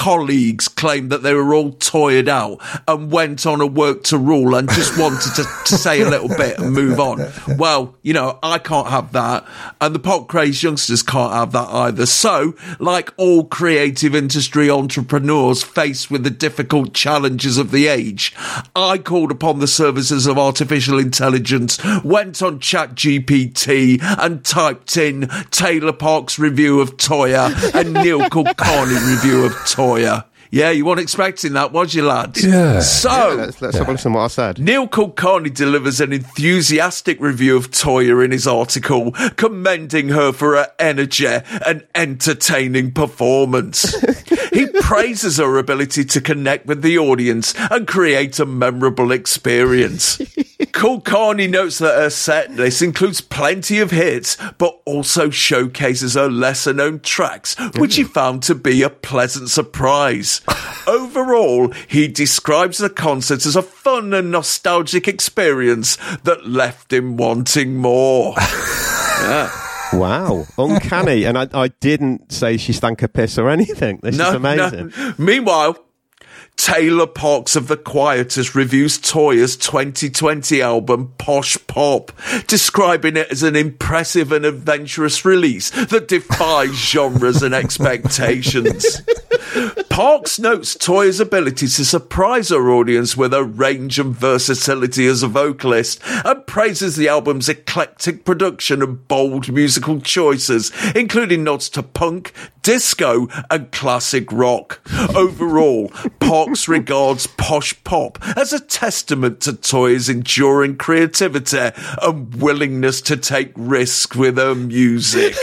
colleagues claimed that they were all tired out and went on a work to rule and just wanted to say a little bit and move on. Well, you know, I can't have that, and the pot-crazed youngsters can't have that either. So, like all creative industry entrepreneurs faced with the difficult challenges of the age, I called upon the services of artificial intelligence, went on ChatGPT and typed in Taylor Park's review of Toyah and Neil Kulkarni review of Toyah. Yeah, you weren't expecting that, was you, lads? Yeah. So, let's have a listen to what I said. Neil Kulkarni delivers an enthusiastic review of Toyah in his article, commending her for her energy and entertaining performance. He praises her ability to connect with the audience and create a memorable experience. Kulkarni notes that her set list includes plenty of hits, but also showcases her lesser-known tracks, which he found to be a pleasant surprise. Overall, he describes the concert as a fun and nostalgic experience that left him wanting more. Yeah. Wow, uncanny. And I didn't say she stank a piss or anything. This is amazing. No. Meanwhile, Taylor Parks of The Quietus reviews Toyah's 2020 album Posh Pop, describing it as an impressive and adventurous release that defies genres and expectations. Parks notes Toyah's ability to surprise her audience with her range and versatility as a vocalist, and praises the album's eclectic production and bold musical choices, including nods to punk, disco and classic rock. Overall, Parks regards Posh Pop as a testament to Toyah's enduring creativity and willingness to take risks with her music.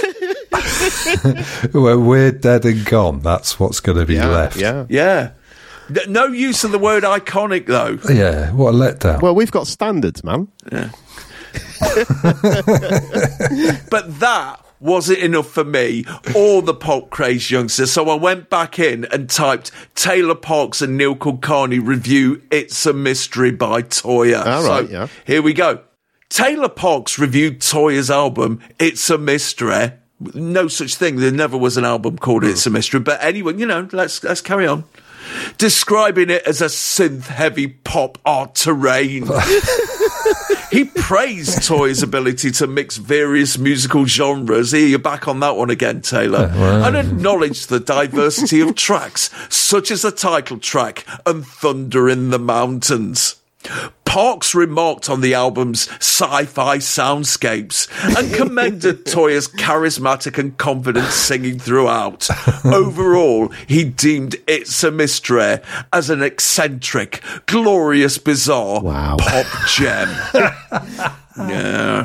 When we're dead and gone, that's what's going to be left. Yeah. No use of the word iconic, though. Yeah, what a letdown. Well, we've got standards, man. Yeah. But that wasn't enough for me or the pop-crazed youngsters, so I went back in and typed Taylor Parks and Neil Kulkarni review It's a Mystery by Toyah. All right, Here we go. Taylor Parks reviewed Toyah's album It's a Mystery. No such thing. There never was an album called It's a Mystery. But anyway, you know, let's carry on. Describing it as a synth-heavy pop art terrain. He praised Toyah's ability to mix various musical genres. Here, you're back on that one again, Taylor. Wow. And acknowledged the diversity of tracks, such as the title track and Thunder in the Mountains. Parks remarked on the album's sci-fi soundscapes and commended Toyah's charismatic and confident singing throughout. Overall, he deemed It's a Mystery as an eccentric, glorious, bizarre pop gem. Yeah.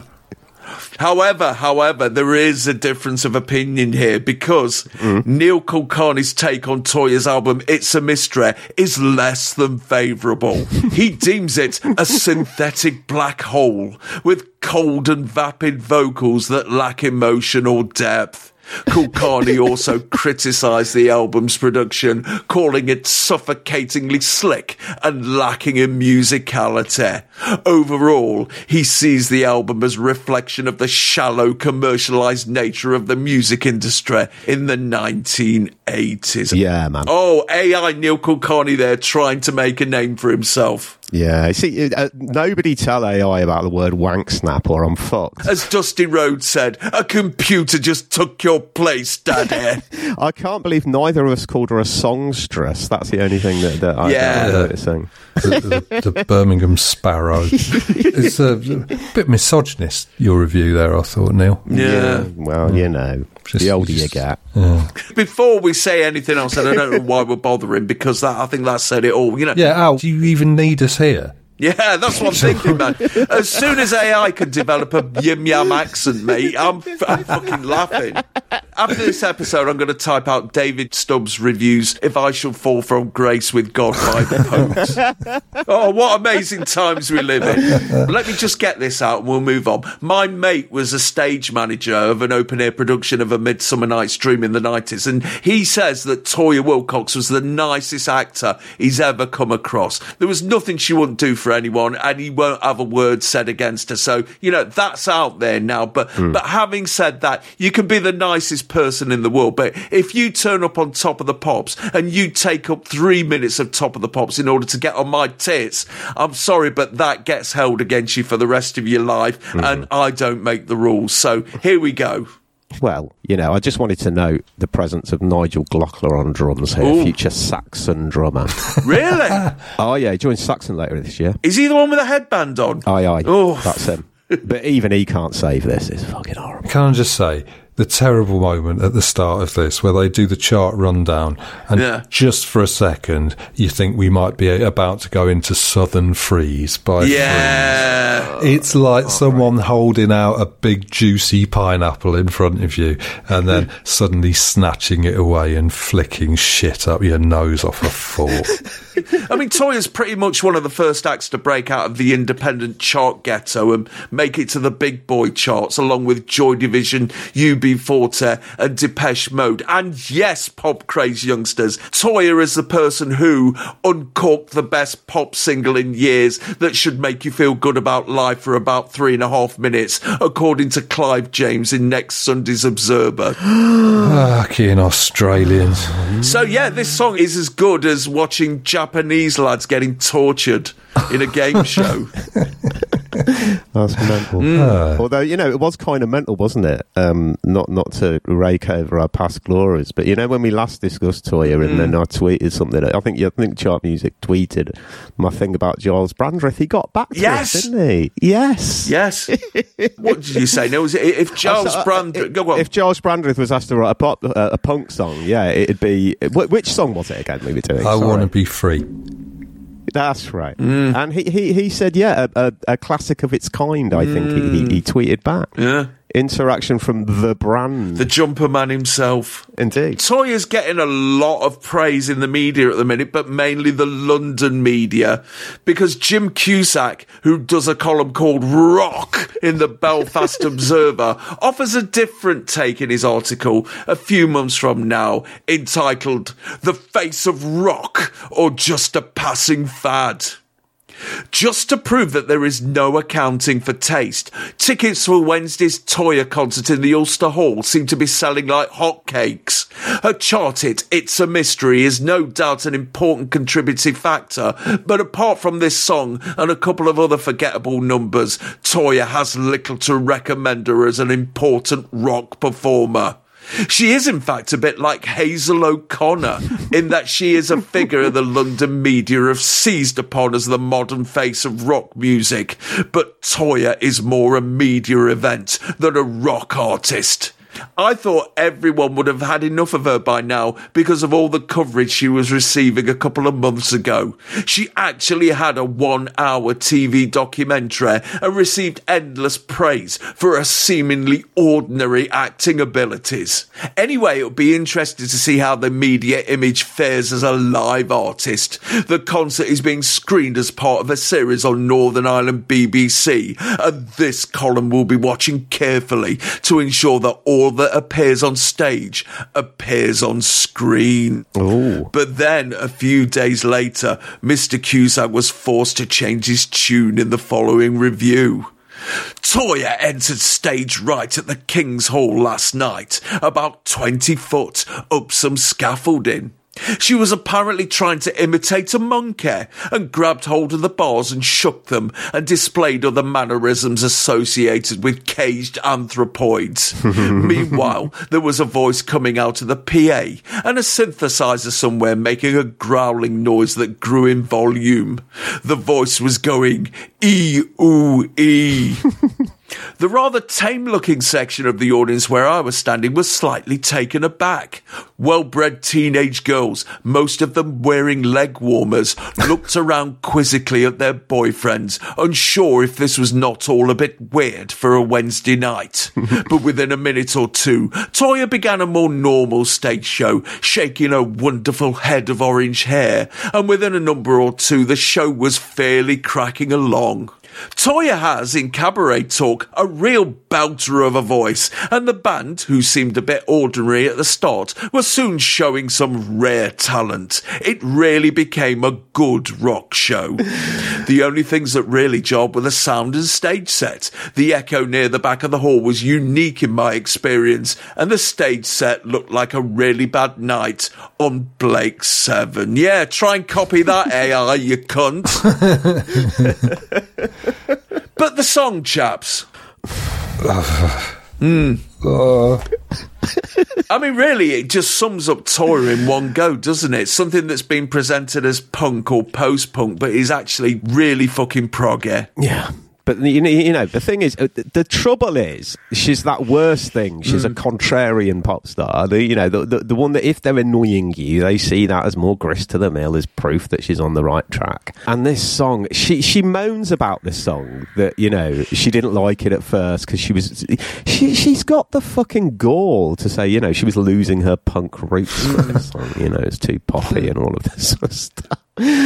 However, there is a difference of opinion here because Neil Kulkarni's take on Toyah's album It's a Mystery is less than favourable. He deems it a synthetic black hole with cold and vapid vocals that lack emotion or depth. Kulkarni also criticised the album's production, calling it suffocatingly slick and lacking in musicality. Overall, he sees the album as a reflection of the shallow, commercialised nature of the music industry in the 1980s. Yeah, man. Oh, AI Neil Kulkarni there trying to make a name for himself. Yeah, see, nobody tell AI about the word wank snap or I'm fucked. As Dusty Rhodes said, a computer just took your place, Daddy. I can't believe neither of us called her a songstress. That's the only thing that I noticing. The Birmingham Sparrow. It's a bit misogynist, your review there, I thought, Neil. Yeah. Well, you know, the older you get. Yeah. Before we say anything else, and I don't know why we're bothering, because I think that said it all. You know. Yeah, Al, do you even need us here? Yeah, that's what I'm thinking, man. As soon as AI can develop a yim-yam accent, mate, I'm fucking laughing. After this episode, I'm going to type out David Stubbs' reviews, If I Shall Fall From Grace with God by the Popes. Oh, what amazing times we live in. But let me just get this out and we'll move on. My mate was a stage manager of an open-air production of A Midsummer Night's Dream in the 90s, and he says that Toyah Willcox was the nicest actor he's ever come across. There was nothing she wouldn't do for anyone, and he won't have a word said against her. So, you know, that's out there now. But having said that, you can be the nicest nicest person in the world, but if you turn up on Top of the Pops and you take up 3 minutes of Top of the Pops in order to get on my tits, I'm sorry, but that gets held against you for the rest of your life, and I don't make the rules. So here we go. Well, I just wanted to note the presence of Nigel Glockler on drums here, future Saxon drummer. Really? Oh, yeah, he joins Saxon later this year. Is he the one with a headband on? Aye, that's him. But even he can't save this. It's fucking horrible. Can I just say, the terrible moment at the start of this where they do the chart rundown and just for a second you think we might be about to go into Southern Freeze by Freeze. It's like someone holding out a big juicy pineapple in front of you and then suddenly snatching it away and flicking shit up your nose off a fork. I mean, Toyah's pretty much one of the first acts to break out of the independent chart ghetto and make it to the big boy charts, along with Joy Division, UB40 and Depeche Mode. And yes, pop craze youngsters, Toyah is the person who uncorked the best pop single in years that should make you feel good about life for about 3.5 minutes, according to Clive James in next Sunday's Observer. Fucking Australians. So yeah, this song is as good as watching Japanese lads getting tortured in a game show. That's mental. Although, it was kind of mental, wasn't it? Not to rake over our past glories, but when we last discussed Toyah and then I tweeted something, I think Chart Music tweeted my thing about Giles Brandreth. He got back to us, didn't he? Yes. What did you say? No, if Giles Brandreth... Go on. If Giles Brandreth was asked to write a punk song, it'd be... Which song was it again we were doing? I Want to Be Free. That's right. And he said, a classic of its kind, I think he tweeted back. Yeah. Interaction from the brand. The Jumper Man himself. Indeed. Toyah's getting a lot of praise in the media at the minute, but mainly the London media, because Jim Cusack, who does a column called Rock in the Belfast Observer, offers a different take in his article a few months from now, entitled The Face of Rock, or Just a Passing Fad. Just to prove that there is no accounting for taste, tickets for Wednesday's Toyah concert in the Ulster Hall seem to be selling like hotcakes. Her chart hit, It's a Mystery, is no doubt an important contributing factor, but apart from this song and a couple of other forgettable numbers, Toyah has little to recommend her as an important rock performer. She is, in fact, a bit like Hazel O'Connor, in that she is a figure the London media have seized upon as the modern face of rock music, but Toyah is more a media event than a rock artist. I thought everyone would have had enough of her by now because of all the coverage she was receiving a couple of months ago. She actually had a 1-hour TV documentary and received endless praise for her seemingly ordinary acting abilities. Anyway, it'll be interesting to see how the media image fares as a live artist. The concert is being screened as part of a series on Northern Ireland BBC, and this column will be watching carefully to ensure that all that appears on stage appears on screen. Ooh. But then, a few days later, Mr. Cusack was forced to change his tune in the following review. Toyah entered stage right at the King's Hall last night, about 20 foot up some scaffolding. She was apparently trying to imitate a monkey and grabbed hold of the bars and shook them and displayed other mannerisms associated with caged anthropoids. Meanwhile, there was a voice coming out of the PA and a synthesizer somewhere making a growling noise that grew in volume. The voice was going, E-ooh-ee. The rather tame-looking section of the audience where I was standing was slightly taken aback. Well-bred teenage girls, most of them wearing leg warmers, looked around quizzically at their boyfriends, unsure if this was not all a bit weird for a Wednesday night. But within a minute or two, Toyah began a more normal stage show, shaking her wonderful head of orange hair, and within a number or two, the show was fairly cracking along. Toyah has, in cabaret talk, a real belter of a voice, and the band, who seemed a bit ordinary at the start, were soon showing some rare talent. It really became a good rock show. The only things that really jobbed were the sound and stage set. The echo near the back of the hall was unique in my experience, and the stage set looked like a really bad night on Blake 7. Yeah, try and copy that, AI, you cunt. But the song, chaps. I mean, really, it just sums up Toyah in one go, doesn't it? Something that's been presented as punk or post-punk, but is actually really fucking proggy. Yeah. But, you know, the thing is, the trouble is, she's that worst thing. She's a contrarian pop star. The one that if they're annoying you, they see that as more grist to the mill, as proof that she's on the right track. And this song, she moans about this song, that, you know, she didn't like it at first because she's got the fucking gall to say, you know, she was losing her punk roots for this song. You know, it's too poppy and all of this sort of stuff.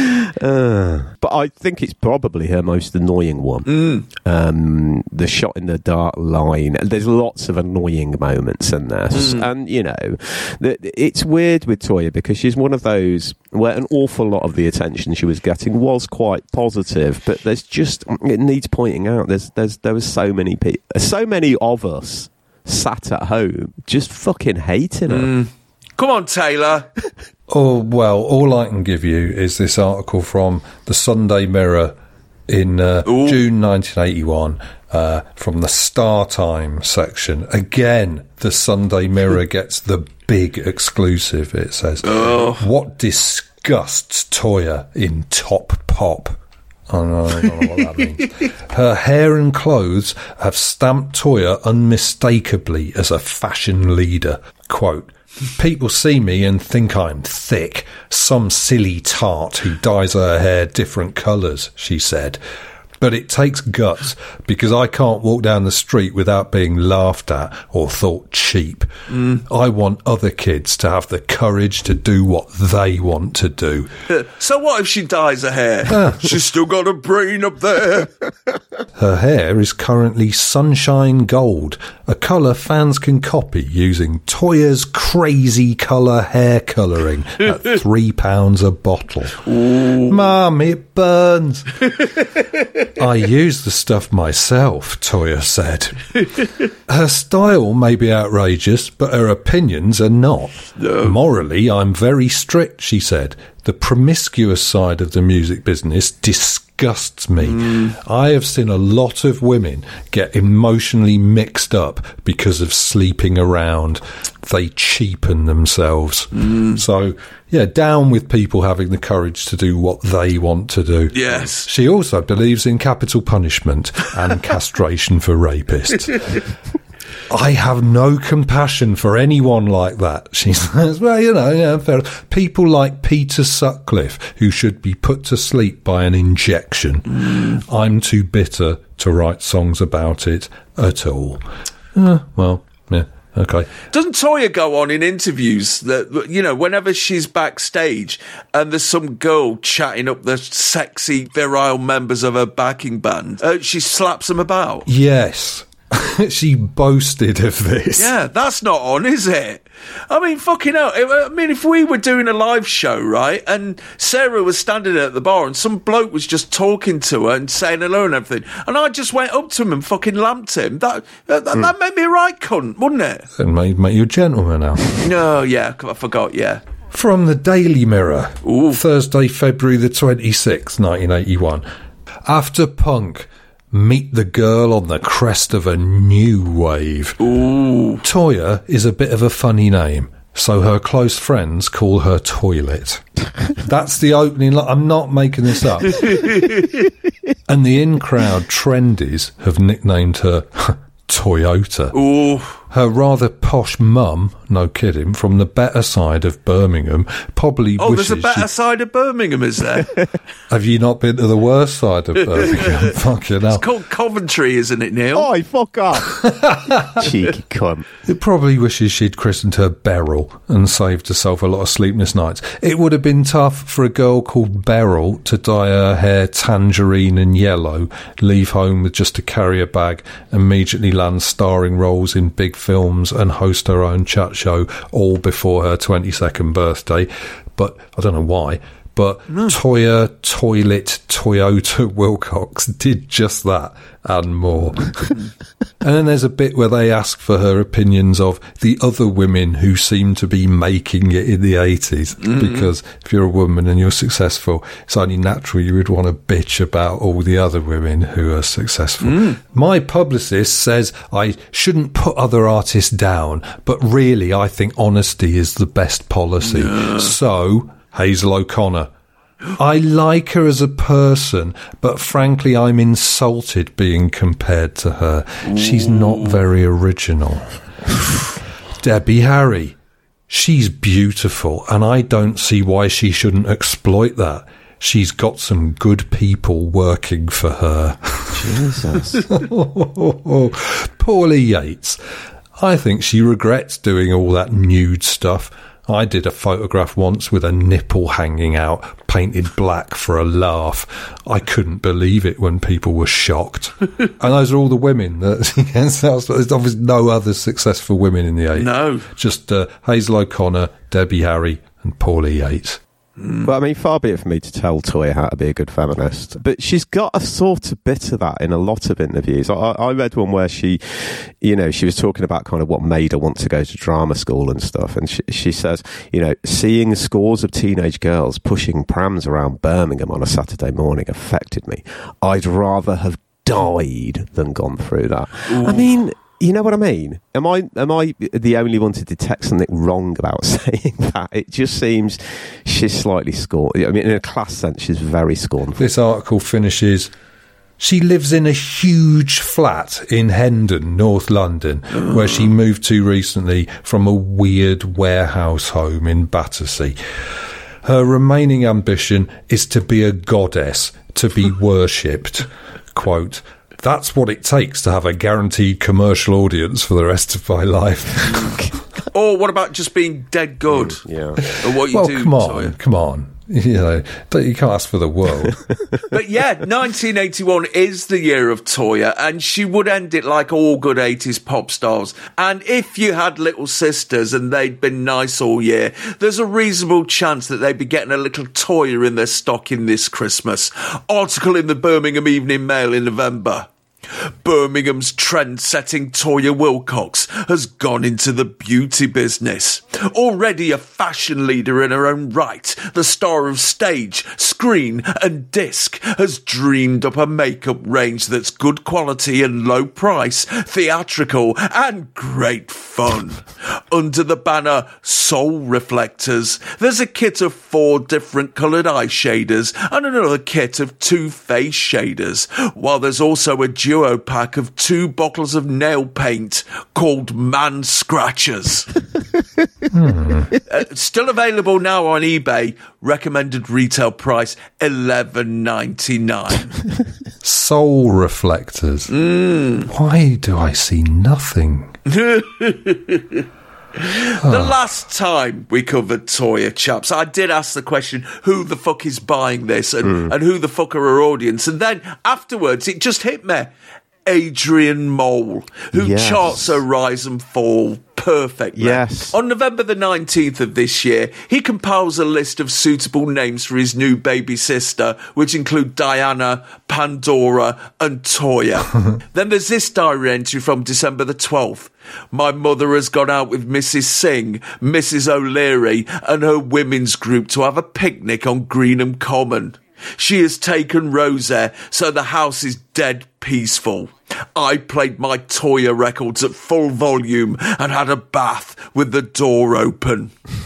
But I think it's probably her most annoying one. The shot in the dark line. There's lots of annoying moments in this, and you know, it's weird with Toyah because she's one of those where an awful lot of the attention she was getting was quite positive, but there's just, it needs pointing out. There was so many people, so many of us sat at home just fucking hating her. Come on, Taylor. Oh, well, all I can give you is this article from the Sunday Mirror in June 1981 from the Star Time section. Again, the Sunday Mirror gets the big exclusive, it says. What disgusts Toyah in top pop? I don't know what that means. Her hair and clothes have stamped Toyah unmistakably as a fashion leader. Quote, people see me and think I'm thick, some silly tart who dyes her hair different colours, she said. But it takes guts, because I can't walk down the street without being laughed at or thought cheap. I want other kids to have the courage to do what they want to do. So what if she dyes her hair? She's still got a brain up there. Her hair is currently sunshine gold, a colour fans can copy using Toyah's crazy colour hair colouring at £3 a bottle. Mum, it burns. I use the stuff myself, Toyah said. Her style may be outrageous, but her opinions are not. No. Morally, I'm very strict, she said. The promiscuous side of the music business disgusts me. I have seen a lot of women get emotionally mixed up because of sleeping around. They cheapen themselves. So, yeah, down with people having the courage to do what they want to do. Yes. She also believes in capital punishment and castration for rapists. I have no compassion for anyone like that, she says. Well, you know, fair. People like Peter Sutcliffe, who should be put to sleep by an injection. I'm too bitter to write songs about it at all. Well, yeah. Okay. Doesn't Toyah go on in interviews that, you know, whenever she's backstage and there's some girl chatting up the sexy, virile members of her backing band, she slaps them about? Yes. She boasted of this. Yeah, that's not on, is it? I mean, fucking hell. I mean, if we were doing a live show, right, and Sarah was standing at the bar and some bloke was just talking to her and saying hello and everything, and I just went up to him and fucking lamped him, that made me a right cunt, wouldn't it? It made you a gentleman now. No, yeah, I forgot, yeah. From the Daily Mirror, Thursday, February the 26th, 1981. After punk, meet the girl on the crest of a new wave. Toyah is a bit of a funny name, so her close friends call her Toilet. That's the opening line. I'm not making this up. And the in-crowd trendies have nicknamed her Toyota. her rather posh mum, no kidding, from the better side of Birmingham, probably wishes... there's a better side of Birmingham, is there? Have you not been to the worst side of Birmingham? Fucking hell. It's called Coventry, isn't it, Neil? Oi, fuck off. Cheeky cunt. It probably wishes she'd christened her Beryl and saved herself a lot of sleepless nights. It would have been tough for a girl called Beryl to dye her hair tangerine and yellow, leave home with just a carrier bag, immediately land starring roles in big films and host her own chat show all before her 22nd birthday. But I don't know why. But Toyah Wilcox did just that and more. And then there's a bit where they ask for her opinions of the other women who seem to be making it in the 80s. Because if you're a woman and you're successful, it's only natural you would want to bitch about all the other women who are successful. My publicist says I shouldn't put other artists down, but really I think honesty is the best policy. So... Hazel O'Connor. I like her as a person, but frankly I'm insulted being compared to her. She's not very original. Debbie Harry. She's beautiful, and I don't see why she shouldn't exploit that. She's got some good people working for her. Jesus. Paulie Yates. I think she regrets doing all that nude stuff. I did a photograph once with a nipple hanging out, painted black for a laugh. I couldn't believe it when people were shocked. And those are all the women. There's obviously no other successful women in the 80s. No. Just Hazel O'Connor, Debbie Harry and Paulie Yates. But I mean, far be it for me to tell Toyah how to be a good feminist, but she's got a sort of bit of that in a lot of interviews. I read one where she was talking about kind of what made her want to go to drama school and stuff, and she says, seeing scores of teenage girls pushing prams around Birmingham on a Saturday morning affected me. I'd rather have died than gone through that. Ooh. I mean... You know what I mean? Am I the only one to detect something wrong about saying that? It just seems she's slightly scornful. I mean, in a class sense, she's very scornful. This article finishes, she lives in a huge flat in Hendon, North London, where she moved to recently from a weird warehouse home in Battersea. Her remaining ambition is to be a goddess, to be worshipped. Quote, that's what it takes to have a guaranteed commercial audience for the rest of my life. Or what about just being dead good? Yeah. Or what you do, come on. You can't ask for the world. But yeah, 1981 is the year of Toyah, and she would end it like all good 80s pop stars. And if you had little sisters and they'd been nice all year, there's a reasonable chance that they'd be getting a little Toyah in their stocking this Christmas. Article in the Birmingham Evening Mail in November. Birmingham's trend-setting Toyah Wilcox has gone into the beauty business. Already a fashion leader in her own right, the star of stage, screen and disc has dreamed up a makeup range that's good quality and low price, theatrical and great fun. Under the banner Soul Reflectors, there's a kit of 4 different coloured eye shaders and another kit of 2 face shaders, while there's also a duo pack of 2 bottles of nail paint called Man Scratchers. Still available now on eBay. Recommended retail price $11.99. Soul Reflectors. Why do I see nothing? The last time we covered Toyah, chaps, I did ask the question, who the fuck is buying this and who the fuck are her audience? And then afterwards, it just hit me. Adrian Mole, who charts her rise and fall perfectly. Yes. On November the 19th of this year, he compiles a list of suitable names for his new baby sister, which include Diana, Pandora and Toyah. Then there's this diary entry from December the 12th. My mother has gone out with Mrs. Singh, Mrs. O'Leary and her women's group to have a picnic on Greenham Common. She has taken Rosé, so the house is dead peaceful. I played my Toyah records at full volume and had a bath with the door open.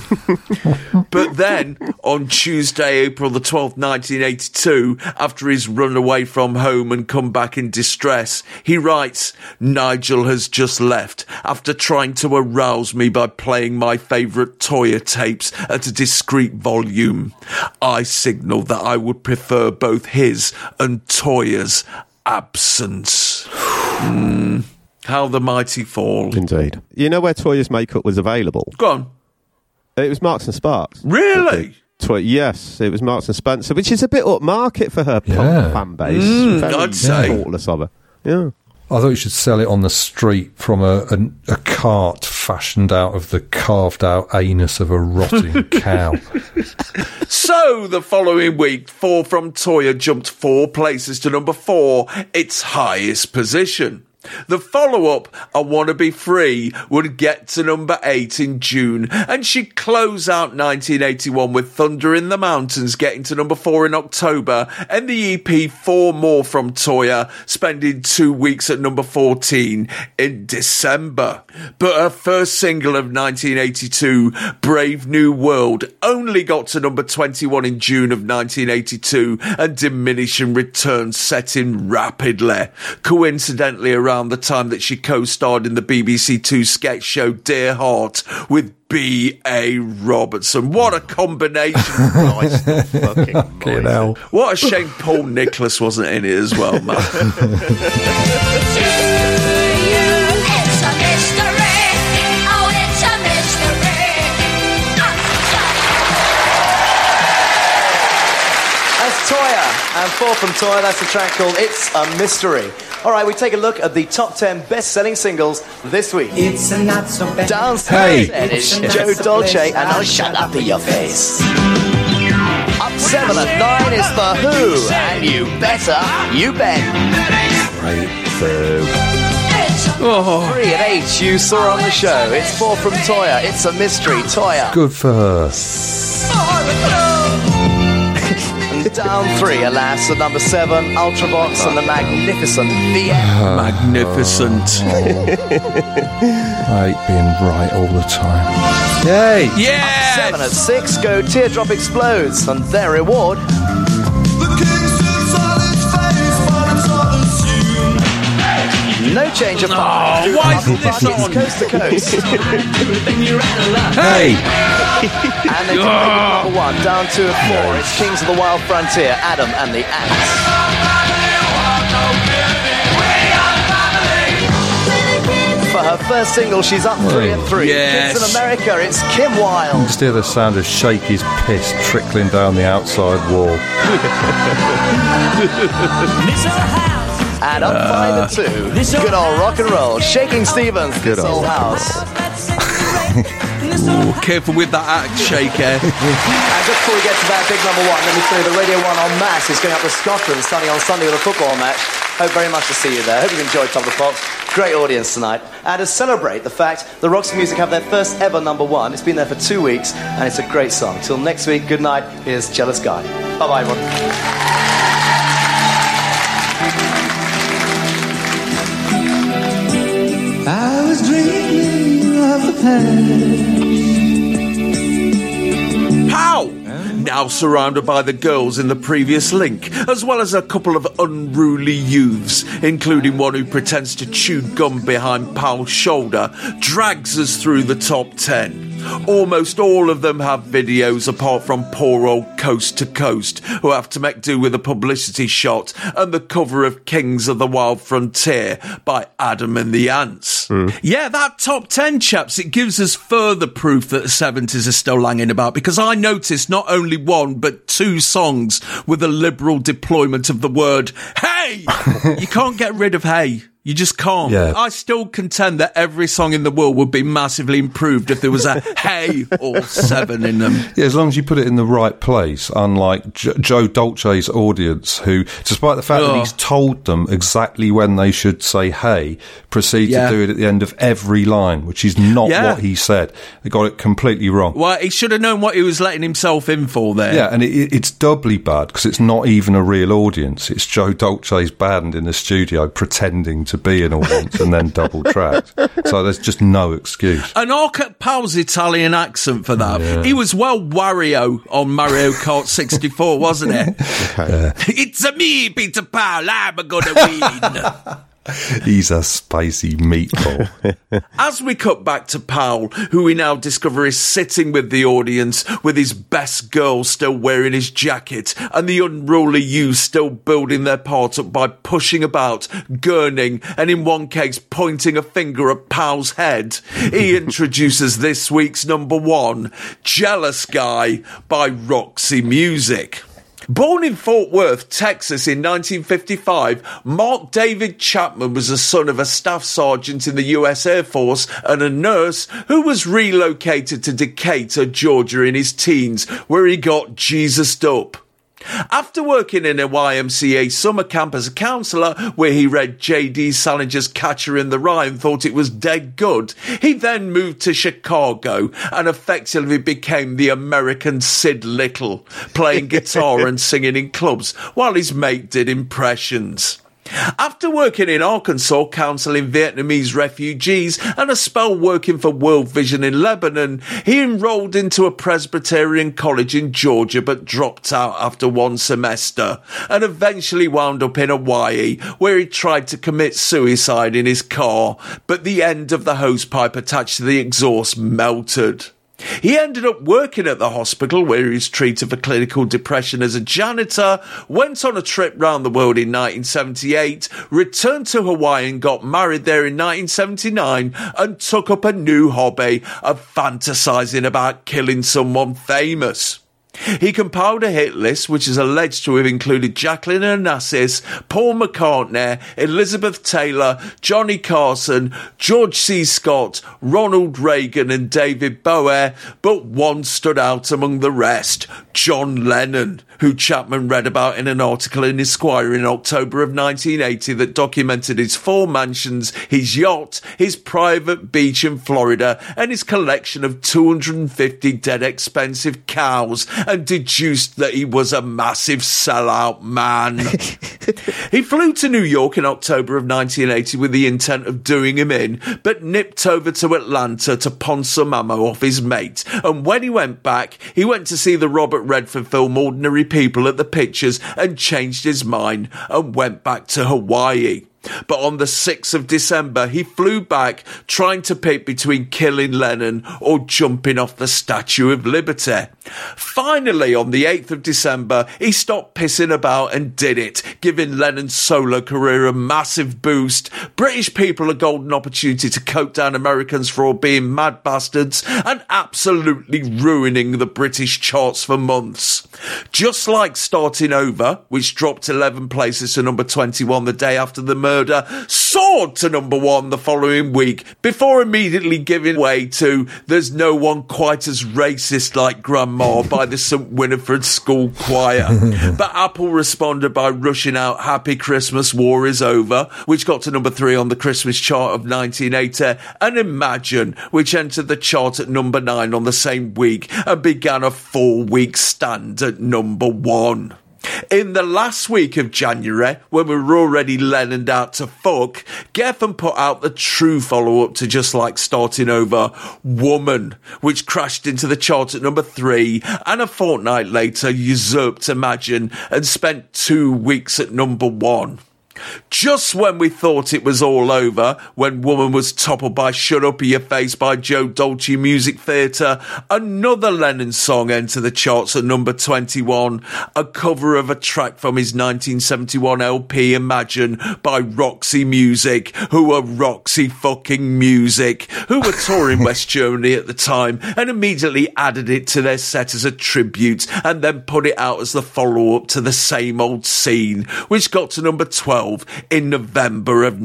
But then, on Tuesday, April the 12th, 1982, after he's run away from home and come back in distress, he writes, Nigel has just left after trying to arouse me by playing my favourite Toyah tapes at a discreet volume. I signalled that I would prefer both his and Toyah's absence. How the mighty fall. Indeed. You know where Toyah's makeup was available? Go on. It was Marks and Sparks. Really? Yes, it was Marks and Spencer, which is a bit upmarket for her punk fan base. I'd say. Thoughtless of her. Yeah. I thought you should sell it on the street from a cart fashioned out of the carved out anus of a rotting cow. So, the following week, 4 from Toyah jumped 4 places to number 4, its highest position. The follow-up, I Wanna Be Free, would get to number 8 in June, and she'd close out 1981 with Thunder in the Mountains getting to number 4 in October, and the EP 4 More from Toyah, spending 2 weeks at number 14 in December. But her first single of 1982, Brave New World, only got to number 21 in June of 1982, and Diminishing Returns set in rapidly. Coincidentally, around the time that she co-starred in the BBC Two sketch show Dear Heart with B.A. Robertson. What a combination. Christ, fucking hell. What a shame Paul Nicholas wasn't in it as well, man. That's Toyah, and 4 from Toyah, that's a track called It's a Mystery. All right, we take a look at the top 10 best-selling singles this week. It's a not so bad. Downstairs, it's Joe Dolce, and I'll shut up in your face. Up 7 at 9 is The Who, and You Better, You Bet. Right, so... 3 at 8, you saw her on the show. It's 4 from Toyah, It's a Mystery, Toyah. Good for her. Down 3, alas, at number 7, Ultravox and the magnificent VM. Magnificent. I hate being right all the time. Yay! Yeah! 7 at 6, go Teardrop Explodes and their reward. No change of heart. Why isn't this on? Coast to coast. Hey! And they can make it number 1, down 2 at 4. It's Kings of the Wild Frontier, Adam and the Ants. For her first single, she's up 3 at 3. Yes. Kids in America, it's Kim Wilde. Just hear the sound of Shakey's piss trickling down the outside wall. And up 5 at 2, good old rock and roll, Shaking Stevens, Good Old House. Ooh, careful with that act, Shaker. And just before we get to that big number 1, let me show you the Radio 1 en masse is going up to Scotland starting on Sunday with a football match. Hope very much to see you there. Hope you enjoyed Top of the Pops. Great audience tonight. And to celebrate the fact the Roxy Music have their first ever number 1, it's been there for 2 weeks and it's a great song. Till next week, good night. Here's Jealous Guy. Bye-bye, everyone. I was dreaming of the past. Pow! Now surrounded by the girls in the previous link, as well as a couple of unruly youths, including one who pretends to chew gum behind Powell's shoulder, drags us through the top 10. Almost all of them have videos apart from poor old Coast to Coast, who have to make do with a publicity shot and the cover of Kings of the Wild Frontier by Adam and the Ants. Yeah, that top 10, chaps, it gives us further proof that the 70s are still hanging about, because I noticed not only 1 but 2 songs with a liberal deployment of the word hey. You can't get rid of hey. You just can't. Yeah. I still contend that every song in the world would be massively improved if there was a hey or 7 in them. Yeah, as long as you put it in the right place, unlike Joe Dolce's audience, who, despite the fact that he's told them exactly when they should say hey, proceed to do it at the end of every line, which is not what he said. They got it completely wrong. Well, he should have known what he was letting himself in for there. Yeah, and it's doubly bad because it's not even a real audience. It's Joe Dolce's band in the studio pretending to to be in all once and then double tracked. So there's just no excuse. And look at Powell's Italian accent for that. Yeah. He was Wario on Mario Kart 64, wasn't he? Okay. It's a me, Peter Powell, I'm gonna win. He's a spicy meatball. As we cut back to Powell, who we now discover is sitting with the audience, with his best girl still wearing his jacket, and the unruly youth still building their part up by pushing about, gurning, and in one case pointing a finger at Powell's head, he introduces this week's number one, Jealous Guy by Roxy Music. Born in Fort Worth, Texas in 1955, Mark David Chapman was the son of a staff sergeant in the US Air Force and a nurse who was relocated to Decatur, Georgia in his teens, where he got Jesused up. After working in a YMCA summer camp as a counsellor, where he read J.D. Salinger's Catcher in the Rye and thought it was dead good, he then moved to Chicago and effectively became the American Sid Little, playing guitar and singing in clubs, while his mate did impressions. After working in Arkansas, counselling Vietnamese refugees, and a spell working for World Vision in Lebanon, he enrolled into a Presbyterian college in Georgia but dropped out after one semester, and eventually wound up in Hawaii, where he tried to commit suicide in his car, but the end of the hosepipe attached to the exhaust melted. He ended up working at the hospital where he was treated for clinical depression as a janitor, went on a trip round the world in 1978, returned to Hawaii and got married there in 1979, and took up a new hobby of fantasising about killing someone famous. He compiled a hit list which is alleged to have included Jacqueline Onassis, Paul McCartney, Elizabeth Taylor, Johnny Carson, George C. Scott, Ronald Reagan and David Bowie, but one stood out among the rest, John Lennon, who Chapman read about in an article in Esquire in October of 1980 that documented his 4 mansions, his yacht, his private beach in Florida, and his collection of 250 dead expensive cows, and deduced that he was a massive sellout man. He flew to New York in October of 1980 with the intent of doing him in, but nipped over to Atlanta to pawn some ammo off his mate, and when he went back, he went to see the Robert Redford film Ordinary People at the Pictures and changed his mind and went back to Hawaii. But on the 6th of December, he flew back, trying to pick between killing Lennon or jumping off the Statue of Liberty. Finally, on the 8th of December, he stopped pissing about and did it, giving Lennon's solo career a massive boost, British people a golden opportunity to cope down Americans for all being mad bastards, and absolutely ruining the British charts for months. Just like Starting Over, which dropped 11 places to number 21 the day after the murder, soared to number 1 the following week, before immediately giving way to There's No One Quite as Racist Like Grandma by the St. Winifred School Choir. But Apple responded by rushing out Happy Christmas, War Is Over, which got to number 3 on the Christmas chart of 1980, and Imagine, which entered the chart at number 9 on the same week and began a 4-week stand at number 1. In the last week of January, when we were already Lennoned out to fuck, Geffen put out the true follow-up to Just Like Starting Over, Woman, which crashed into the chart at number 3, and a fortnight later usurped Imagine and spent 2 weeks at number 1. Just when we thought it was all over, when Woman was toppled by Shut Up Your Face by Joe Dolce Music Theatre, another Lennon song entered the charts at number 21, a cover of a track from his 1971 LP Imagine by Roxy Music, who were Roxy fucking Music, who were touring West Germany at the time, and immediately added it to their set as a tribute, and then put it out as the follow-up to The Same Old Scene, which got to number 12 in November of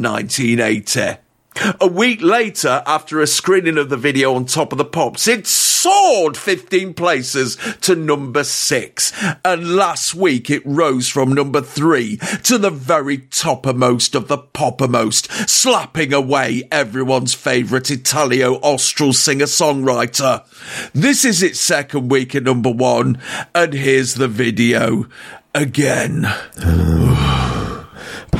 1980. A week later, after a screening of the video on Top of the Pops, it soared 15 places to number 6. And last week it rose from number 3 to the very toppermost of the poppermost, slapping away everyone's favourite Italio-Austral singer-songwriter. This is its second week at number 1, and here's the video again.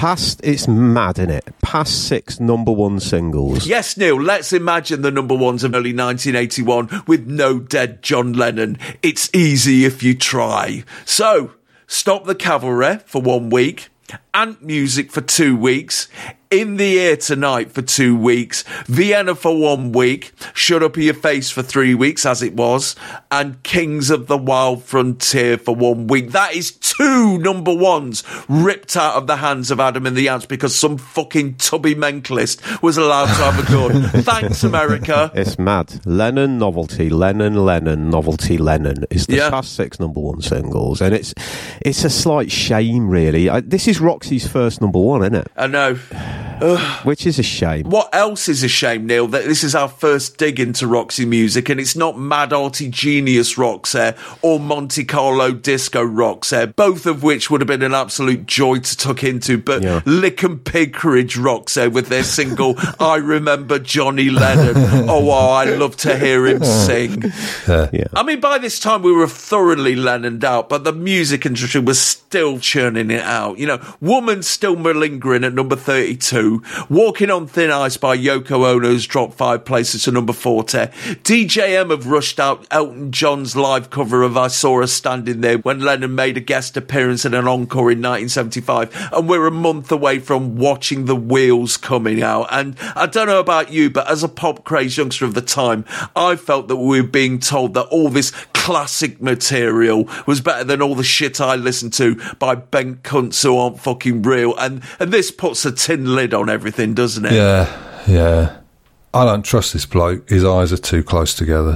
It's mad, isn't it? Past 6 number 1 singles. Yes, Neil, let's imagine the number ones of early 1981 with no dead John Lennon. It's easy if you try. So, Stop the Cavalry for 1 week, Ant Music for 2 weeks, In the Air Tonight for 2 weeks, Vienna for 1 week, Shut Up Your Face for 3 weeks, as it was, and Kings of the Wild Frontier for 1 week. That is 2 number ones ripped out of the hands of Adam and the Ants because some fucking tubby mentalist was allowed to have a gun. Thanks, America. It's mad. Lennon, Novelty, Lennon, Novelty, Lennon is the past 6 number 1 singles, and it's a slight shame, really. This is Roxy's first number 1, isn't it? I know. Which is a shame. What else is a shame, Neil? That this is our first dig into Roxy music, and it's not Mad Arty Genius Roxy or Monte Carlo Disco Roxy, both of which would have been an absolute joy to tuck into, but Lick and Pigridge Roxy with their single I Remember Johnny Lennon. Oh, I love to hear him sing. I mean, by this time we were thoroughly Lennoned out, but the music industry was still churning it out. You know, Woman still malingering at number 32. Walking on Thin Ice by Yoko Ono's dropped 5 places to number 40. DJM have rushed out Elton John's live cover of I Saw Her Standing There when Lennon made a guest appearance in an encore in 1975, and we're a month away from Watching the Wheels coming out. And I don't know about you, but as a pop crazed youngster of the time, I felt that we were being told that all this classic material was better than all the shit I listened to by bent cunts who aren't fucking real, and this puts a tin lid on everything, doesn't it? Yeah. I don't trust this bloke. His eyes are too close together.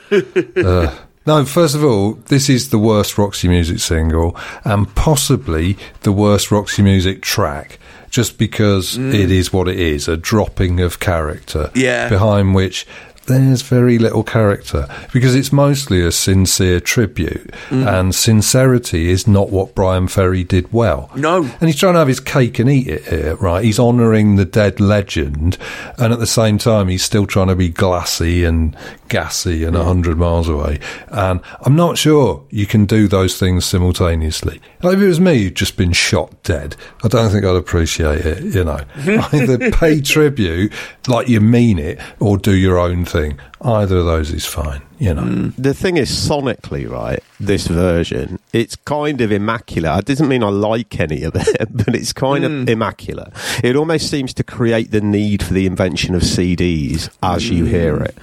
No, first of all, this is the worst Roxy Music single and possibly the worst Roxy Music track, just because it is what it is, a dropping of character behind which there's very little character, because it's mostly a sincere tribute, and sincerity is not what Brian Ferry did well. No. And he's trying to have his cake and eat it here, right? He's honouring the dead legend, and at the same time he's still trying to be glassy and gassy and 100 miles away. And I'm not sure you can do those things simultaneously. Like, if it was me who'd just been shot dead, I don't think I'd appreciate it, you know. Either pay tribute like you mean it, or do your own thing. Either of those is fine, you know. The thing is, sonically, right, this version, it's kind of immaculate. I doesn't mean I like any of it, but it's kind of immaculate. It almost seems to create the need for the invention of CDs as you hear it.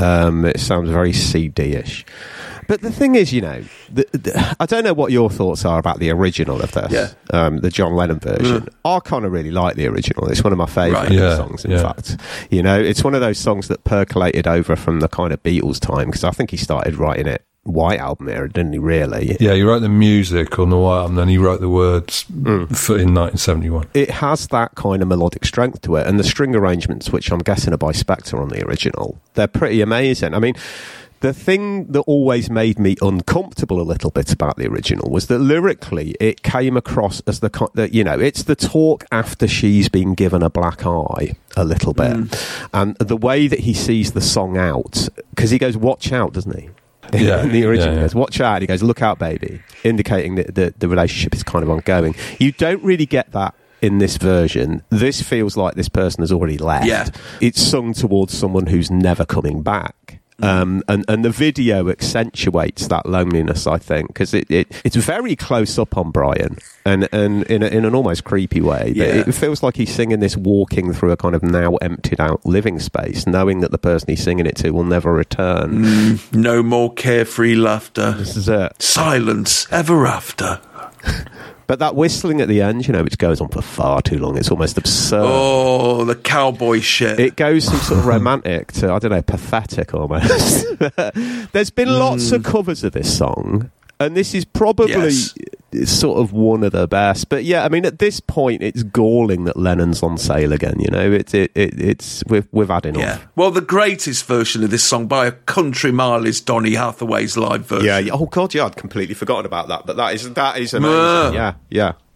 It sounds very CD-ish. But the thing is, you know, I don't know what your thoughts are about the original of this, the John Lennon version. I kind of really like the original. It's one of my favourite songs, in fact. You know, it's one of those songs that percolated over from the kind of Beatles time, because I think he started writing it White Album era, didn't he, really? Yeah, he wrote the music on the White Album, then he wrote the words in 1971. It has that kind of melodic strength to it, and the string arrangements, which I'm guessing are by Spector on the original, they're pretty amazing. I mean, the thing that always made me uncomfortable a little bit about the original was that lyrically it came across as you know, it's the talk after she's been given a black eye a little bit. And the way that he sees the song out, because he goes, watch out, doesn't he? In the original, he goes, watch out. He goes, look out, baby, indicating that the relationship is kind of ongoing. You don't really get that in this version. This feels like this person has already left. It's sung towards someone who's never coming back. And the video accentuates that loneliness, I think, because it's very close up on Brian, and in an almost creepy way. It feels like he's singing this walking through a kind of now emptied out living space, knowing that the person he's singing it to will never return. No more carefree laughter. This is it. Silence ever after. But that whistling at the end, you know, which goes on for far too long, it's almost absurd. Oh, the cowboy shit. It goes from sort of romantic to, I don't know, pathetic almost. There's been lots of covers of this song, and this is probably sort of one of the best. But yeah, I mean, at this point, it's galling that Lennon's on sale again, you know. It's we've had enough. Yeah. Well, the greatest version of this song by a country mile is Donny Hathaway's live version. Yeah. Oh, God, yeah, I'd completely forgotten about that. But that is amazing. Yeah.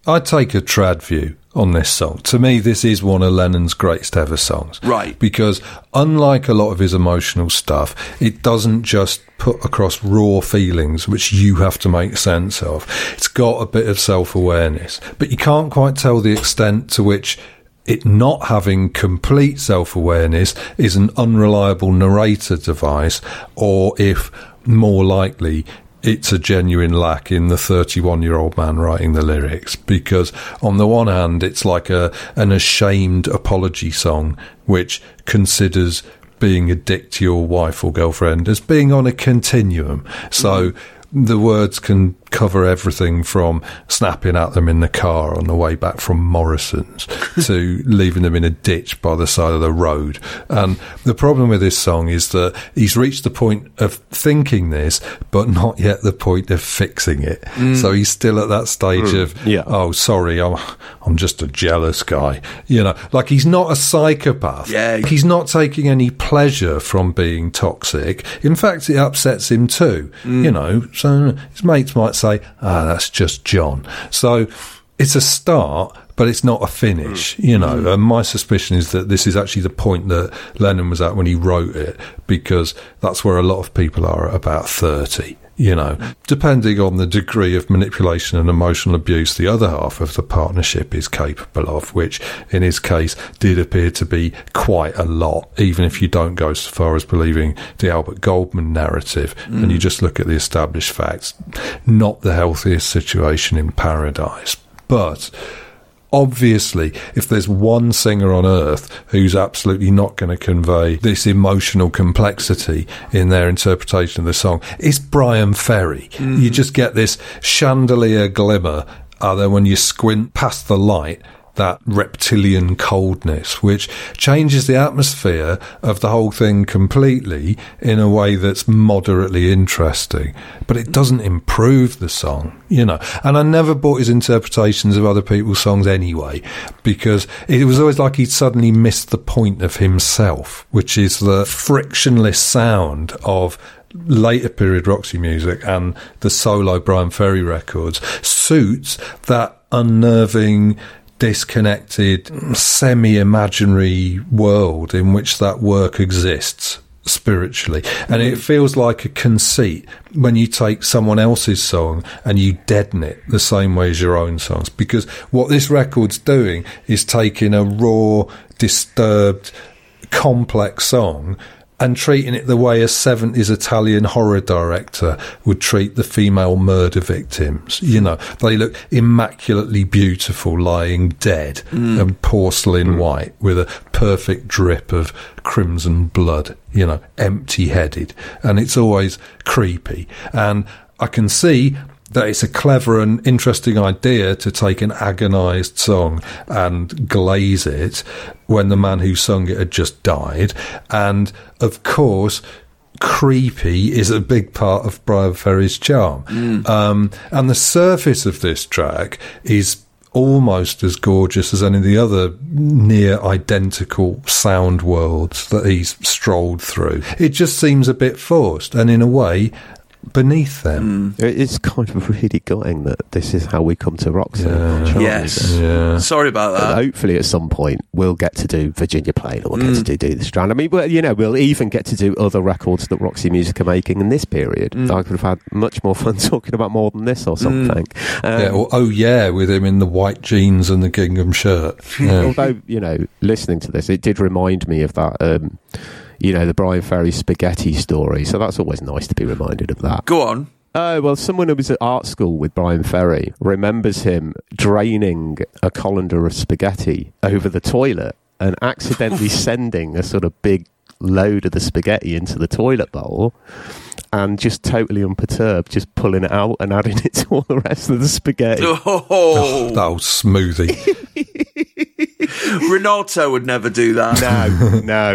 I take a trad view on this song. To me, this is one of Lennon's greatest ever songs. Right. Because unlike a lot of his emotional stuff, it doesn't just put across raw feelings which you have to make sense of. It's got a bit of self-awareness, but you can't quite tell the extent to which it not having complete self-awareness is an unreliable narrator device, or if more likely it's a genuine lack in the 31-year-old man writing the lyrics. Because on the one hand, it's like an ashamed apology song which considers being a dick to your wife or girlfriend as being on a continuum. So the words can cover everything from snapping at them in the car on the way back from Morrison's to leaving them in a ditch by the side of the road. And the problem with this song is that he's reached the point of thinking this, but not yet the point of fixing it. So he's still at that stage of, oh, sorry, I'm just a jealous guy. You know, like he's not a psychopath. Yeah. He's not taking any pleasure from being toxic. In fact, it upsets him too. You know, so his mates might say, that's just John. So it's a start, but it's not a finish, you know. And my suspicion is that this is actually the point that Lennon was at when he wrote it, because that's where a lot of people are at about 30. You know, depending on the degree of manipulation and emotional abuse the other half of the partnership is capable of, which in his case did appear to be quite a lot, even if you don't go so far as believing the Albert Goldman narrative and you just look at the established facts. Not the healthiest situation in paradise. But obviously, if there's one singer on earth who's absolutely not going to convey this emotional complexity in their interpretation of the song, it's Bryan Ferry. You just get this chandelier glimmer, then when you squint past the light, that reptilian coldness, which changes the atmosphere of the whole thing completely in a way that's moderately interesting. But it doesn't improve the song, you know. And I never bought his interpretations of other people's songs anyway, because it was always like he'd suddenly missed the point of himself, which is the frictionless sound of later period Roxy music and the solo Bryan Ferry records suits that unnerving, disconnected, semi-imaginary world in which that work exists spiritually. And it feels like a conceit when you take someone else's song and you deaden it the same way as your own songs, because what this record's doing is taking a raw, disturbed, complex song and treating it the way a 70s Italian horror director would treat the female murder victims. You know, they look immaculately beautiful lying dead and porcelain white with a perfect drip of crimson blood, you know, empty-headed. And it's always creepy. And I can see that it's a clever and interesting idea to take an agonised song and glaze it when the man who sung it had just died. And, of course, creepy is a big part of Bryan Ferry's charm. And the surface of this track is almost as gorgeous as any of the other near identical sound worlds that he's strolled through. It just seems a bit forced, and in a way beneath them. It's kind of really gutting that this is how we come to Roxy. Yeah. Sorry about that. Hopefully at some point we'll get to do Virginia Plain, or we'll get to do The Strand. I mean, you know, we'll even get to do other records that Roxy Music are making in this period. I could have had much more fun talking about more than this or something. With him in the white jeans and the gingham shirt. Although, you know, listening to this, it did remind me of that you know, the Bryan Ferry spaghetti story. So that's always nice to be reminded of that. Go on. Oh, well, someone who was at art school with Bryan Ferry remembers him draining a colander of spaghetti over the toilet and accidentally sending a sort of big load of the spaghetti into the toilet bowl, and just totally unperturbed, just pulling it out and adding it to all the rest of the spaghetti. Oh, that old smoothie. Renato would never do that. No.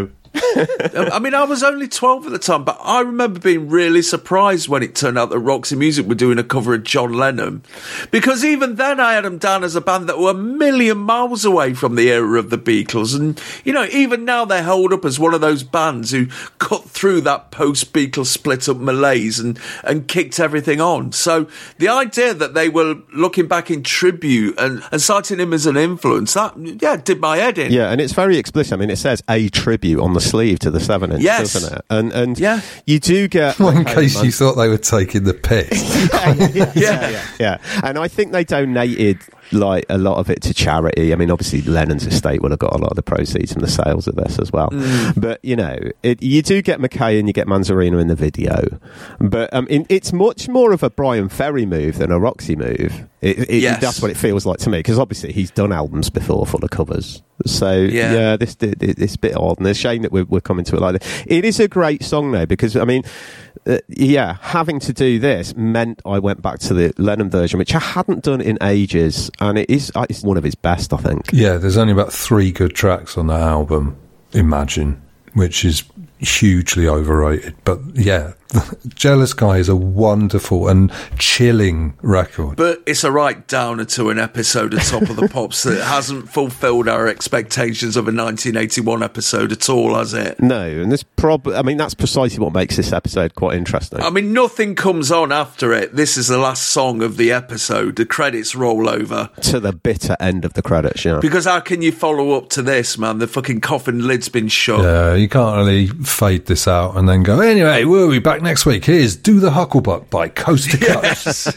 I mean, I was only 12 at the time, but I remember being really surprised when it turned out that Roxy Music were doing a cover of John Lennon. Because even then I had them down as a band that were a million miles away from the era of the Beatles. And, you know, even now they hold up as one of those bands who cut through that post-Beatles split-up malaise and kicked everything on. So the idea that they were looking back in tribute and citing him as an influence, that, did my head in. Yeah, and it's very explicit. I mean, it says a tribute on the sleeve to the 7-inch, doesn't it? And you do get... Well, in case you thought they were taking the piss. Yeah. And I think they donated like a lot of it to charity. I mean, obviously Lennon's estate would have got a lot of the proceeds from the sales of this as well. But, you know, you do get McKay and you get Manzarino in the video. But it's much more of a Brian Ferry move than a Roxy move. That's what it feels like to me, because obviously he's done albums before full of covers. So, this it's a bit odd, and it's a shame that we're coming to it like this. It is a great song, though, because, I mean, having to do this meant I went back to the Lennon version, which I hadn't done in ages, and it's one of his best, I think. Yeah, there's only about 3 good tracks on that album, Imagine, which is hugely overrated. But yeah, Jealous Guy is a wonderful and chilling record. But it's a right downer to an episode of Top of the Pops that hasn't fulfilled our expectations of a 1981 episode at all, has it? No, and that's precisely what makes this episode quite interesting. I mean, nothing comes on after it. This is the last song of the episode. The credits roll over. To the bitter end of the credits, yeah. Because how can you follow up to this, man? The fucking coffin lid's been shut. Yeah, you can't really fade this out and then go, anyway, we'll be back next week. Here's Do the Hucklebuck by Coast to Coast.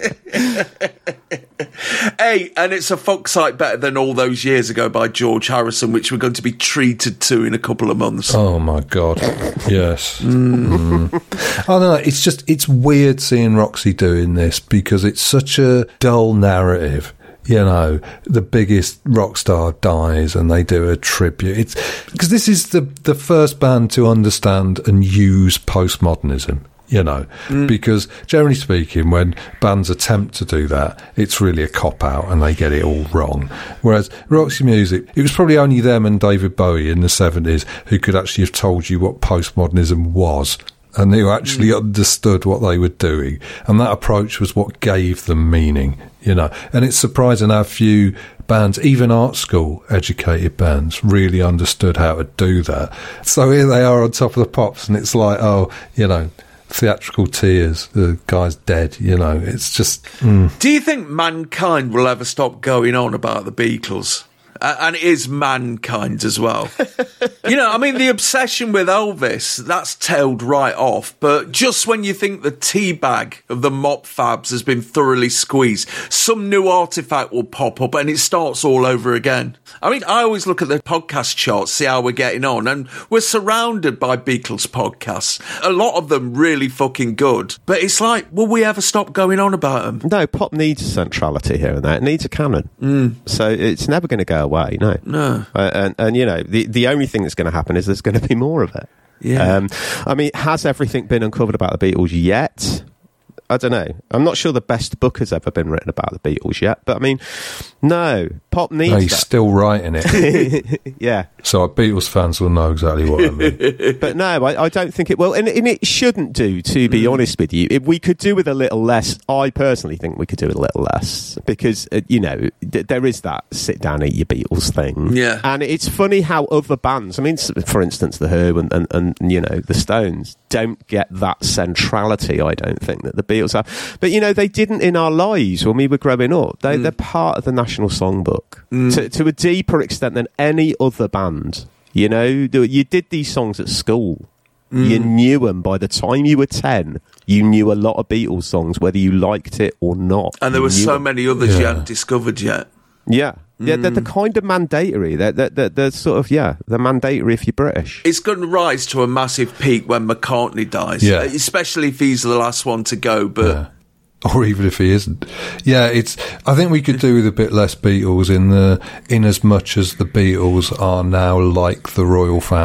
Hey, and it's a folk site better than All Those Years Ago by George Harrison, which we're going to be treated to in a couple of months. Oh my God. Yes. I don't know. It's weird seeing Roxy doing this because it's such a dull narrative. You know, the biggest rock star dies and they do a tribute. It's because this is the first band to understand and use postmodernism, you know, because generally speaking, when bands attempt to do that, it's really a cop-out and they get it all wrong. Whereas Roxy Music, it was probably only them and David Bowie in the 70s who could actually have told you what postmodernism was, and who actually understood what they were doing. And that approach was what gave them meaning, you know. And it's surprising how few bands, even art school educated bands, really understood how to do that. So here they are on Top of the Pops, and it's like, oh, you know, theatrical tears, the guy's dead, you know. It's just... Do you think mankind will ever stop going on about the Beatles? And it is mankind as well. You know, I mean, the obsession with Elvis, that's tailed right off. But just when you think the tea bag of the mop fabs has been thoroughly squeezed, some new artifact will pop up and it starts all over again. I mean, I always look at the podcast charts, see how we're getting on, and we're surrounded by Beatles podcasts. A lot of them really fucking good. But it's like, will we ever stop going on about them? No, pop needs a centrality here and there. It needs a canon. So it's never going to go away, no. And you know, the only thing that's going to happen is there's going to be more of it. Yeah. I mean, has everything been uncovered about the Beatles yet? I don't know. I'm not sure the best book has ever been written about the Beatles yet, but I mean, no, pop needs he's that. Still writing it. Yeah. So our Beatles fans will know exactly what I mean. But no, I don't think it will. And it shouldn't do, to be honest with you. If we could do with a little less, I personally think we could do with a little less. Because, you know, there is that sit down, eat your Beatles thing. Yeah. And it's funny how other bands, I mean, for instance, The Who and you know, the Stones, don't get that centrality, I don't think, that the Beatles have. But, you know, they didn't in our lives when we were growing up. They're part of the National Songbook to a deeper extent than any other band. You know, you did these songs at school. You knew them by the time you were 10. You knew a lot of Beatles songs, whether you liked it or not. And there were so many others you hadn't discovered yet. Yeah. Yeah, they're the kind of mandatory. They're sort of, they're mandatory if you're British. It's going to rise to a massive peak when McCartney dies, especially if he's the last one to go, but... Yeah. Or even if he isn't. Yeah, I think we could do with a bit less Beatles in as much as the Beatles are now like the royal family.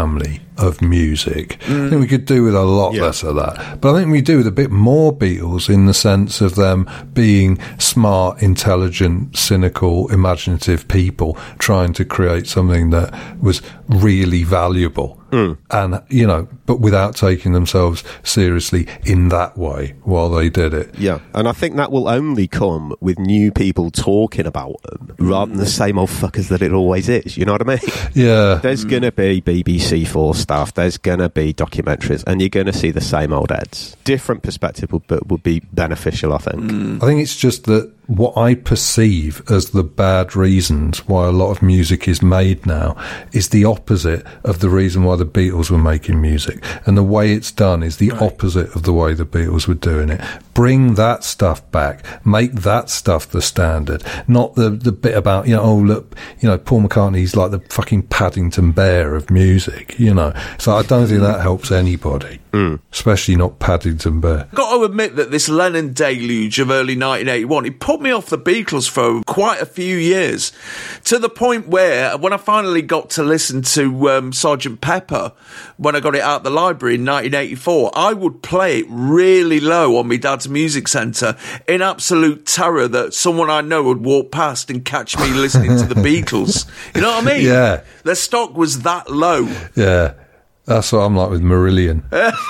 of music. I think we could do with a lot less of that. But I think we do with a bit more Beatles in the sense of them being smart, intelligent, cynical, imaginative people trying to create something that was really valuable. And, you know, but without taking themselves seriously in that way while they did it. Yeah, and I think that will only come with new people talking about them rather than the same old fuckers that it always is, you know what I mean? Yeah. There's going to be BBC 4 stuff, there's going to be documentaries, and you're going to see the same old heads. Different perspective would be beneficial, I think. I think it's just that what I perceive as the bad reasons why a lot of music is made now is the opposite of the reason why the Beatles were making music. And the way it's done is the opposite of the way the Beatles were doing it. Bring that stuff back. Make that stuff the standard. Not the bit about, you know, oh, look, you know, Paul McCartney's like the fucking Paddington Bear of music, you know. So I don't think that helps anybody. Especially not Paddington Bear. Got to admit that this Lennon deluge of early 1981, it put me off the Beatles for quite a few years, to the point where when I finally got to listen to Sgt. Pepper, when I got it out of the library in 1984, I would play it really low on my dad's music centre in absolute terror that someone I know would walk past and catch me listening to the Beatles. You know what I mean? Yeah. Their stock was that low. Yeah. That's what I'm like with Marillion.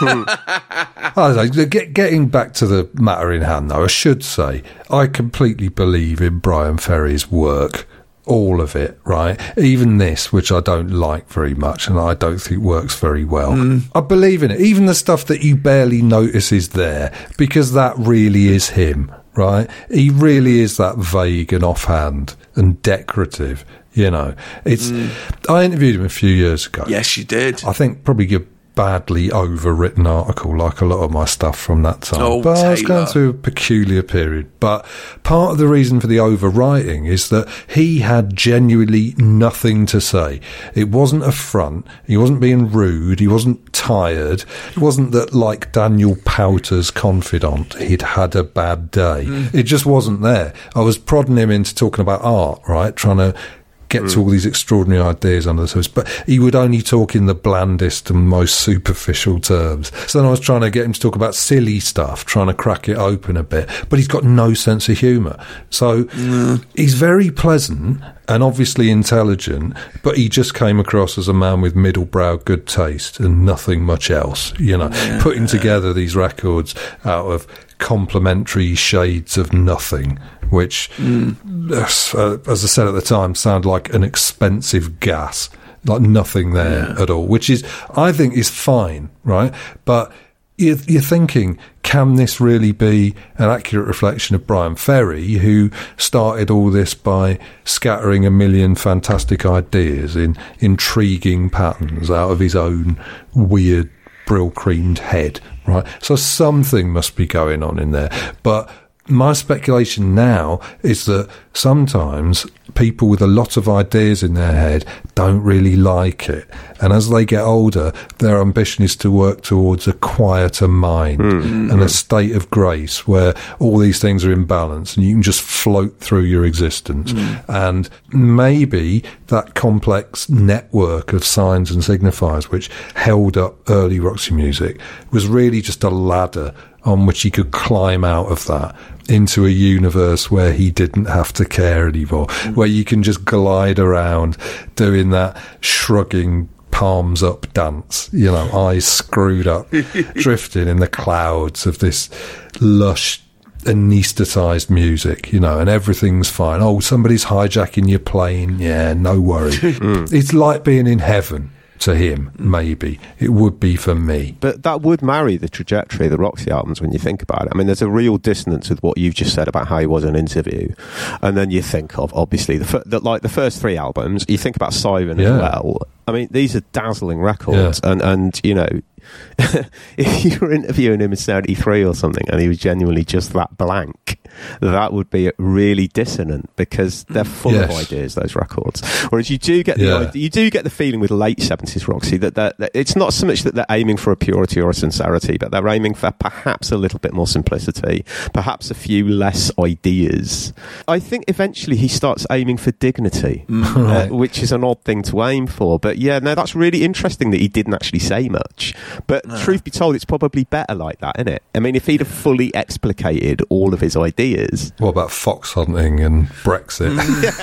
I don't know, getting back to the matter in hand, though, I should say, I completely believe in Brian Ferry's work. All of it, right? Even this, which I don't like very much and I don't think works very well. I believe in it. Even the stuff that you barely notice is there, because that really is him, right? He really is that vague and offhand and decorative. You know, it's. I interviewed him a few years ago. Yes, you did. I think probably a badly overwritten article, like a lot of my stuff from that time. Oh, but Taylor. I was going through a peculiar period. But part of the reason for the overwriting is that he had genuinely nothing to say. It wasn't a front. He wasn't being rude. He wasn't tired. It wasn't that, like Daniel Powter's confidant, he'd had a bad day. It just wasn't there. I was prodding him into talking about art, right? Trying to get to all these extraordinary ideas under the surface, but he would only talk in the blandest and most superficial terms. So then I was trying to get him to talk about silly stuff, trying to crack it open a bit, but he's got no sense of humour. So he's very pleasant and obviously intelligent, but he just came across as a man with middle-brow good taste and nothing much else, you know, putting together these records out of complementary shades of nothing, which, as I said at the time, sound like an expensive gas, like nothing there at all, which is, I think, is fine, right? But you're thinking, can this really be an accurate reflection of Brian Ferry, who started all this by scattering a million fantastic ideas in intriguing patterns out of his own weird brill-creamed head, right? So something must be going on in there. But my speculation now is that sometimes people with a lot of ideas in their head don't really like it. And as they get older, their ambition is to work towards a quieter mind and a state of grace where all these things are in balance and you can just float through your existence. And maybe that complex network of signs and signifiers which held up early Roxy music was really just a ladder on which he could climb out of that into a universe where he didn't have to care anymore, where you can just glide around doing that shrugging palms up dance, you know, eyes screwed up, drifting in the clouds of this lush anaesthetised music, you know, and everything's fine. Oh, somebody's hijacking your plane. Yeah, no worry. It's like being in heaven. To him, maybe. It would be for me. But that would marry the trajectory of the Roxy albums when you think about it. I mean, there's a real dissonance with what you've just said about how he was in an interview. And then you think of, obviously, the first three albums. You think about Siren as well. I mean, these are dazzling records. Yeah. And you know, if you were interviewing him in 73 or something and he was genuinely just that blank, that would be really dissonant because they're full of ideas, those records. Whereas you do get the feeling with late 70s Roxy that it's not so much that they're aiming for a purity or a sincerity, but they're aiming for perhaps a little bit more simplicity, perhaps a few less ideas. I think eventually he starts aiming for dignity, which is an odd thing to aim for. But yeah, no, that's really interesting that he didn't actually say much. But truth be told, it's probably better like that, isn't it? I mean, if he'd have fully explicated all of his ideas. What about fox hunting and Brexit?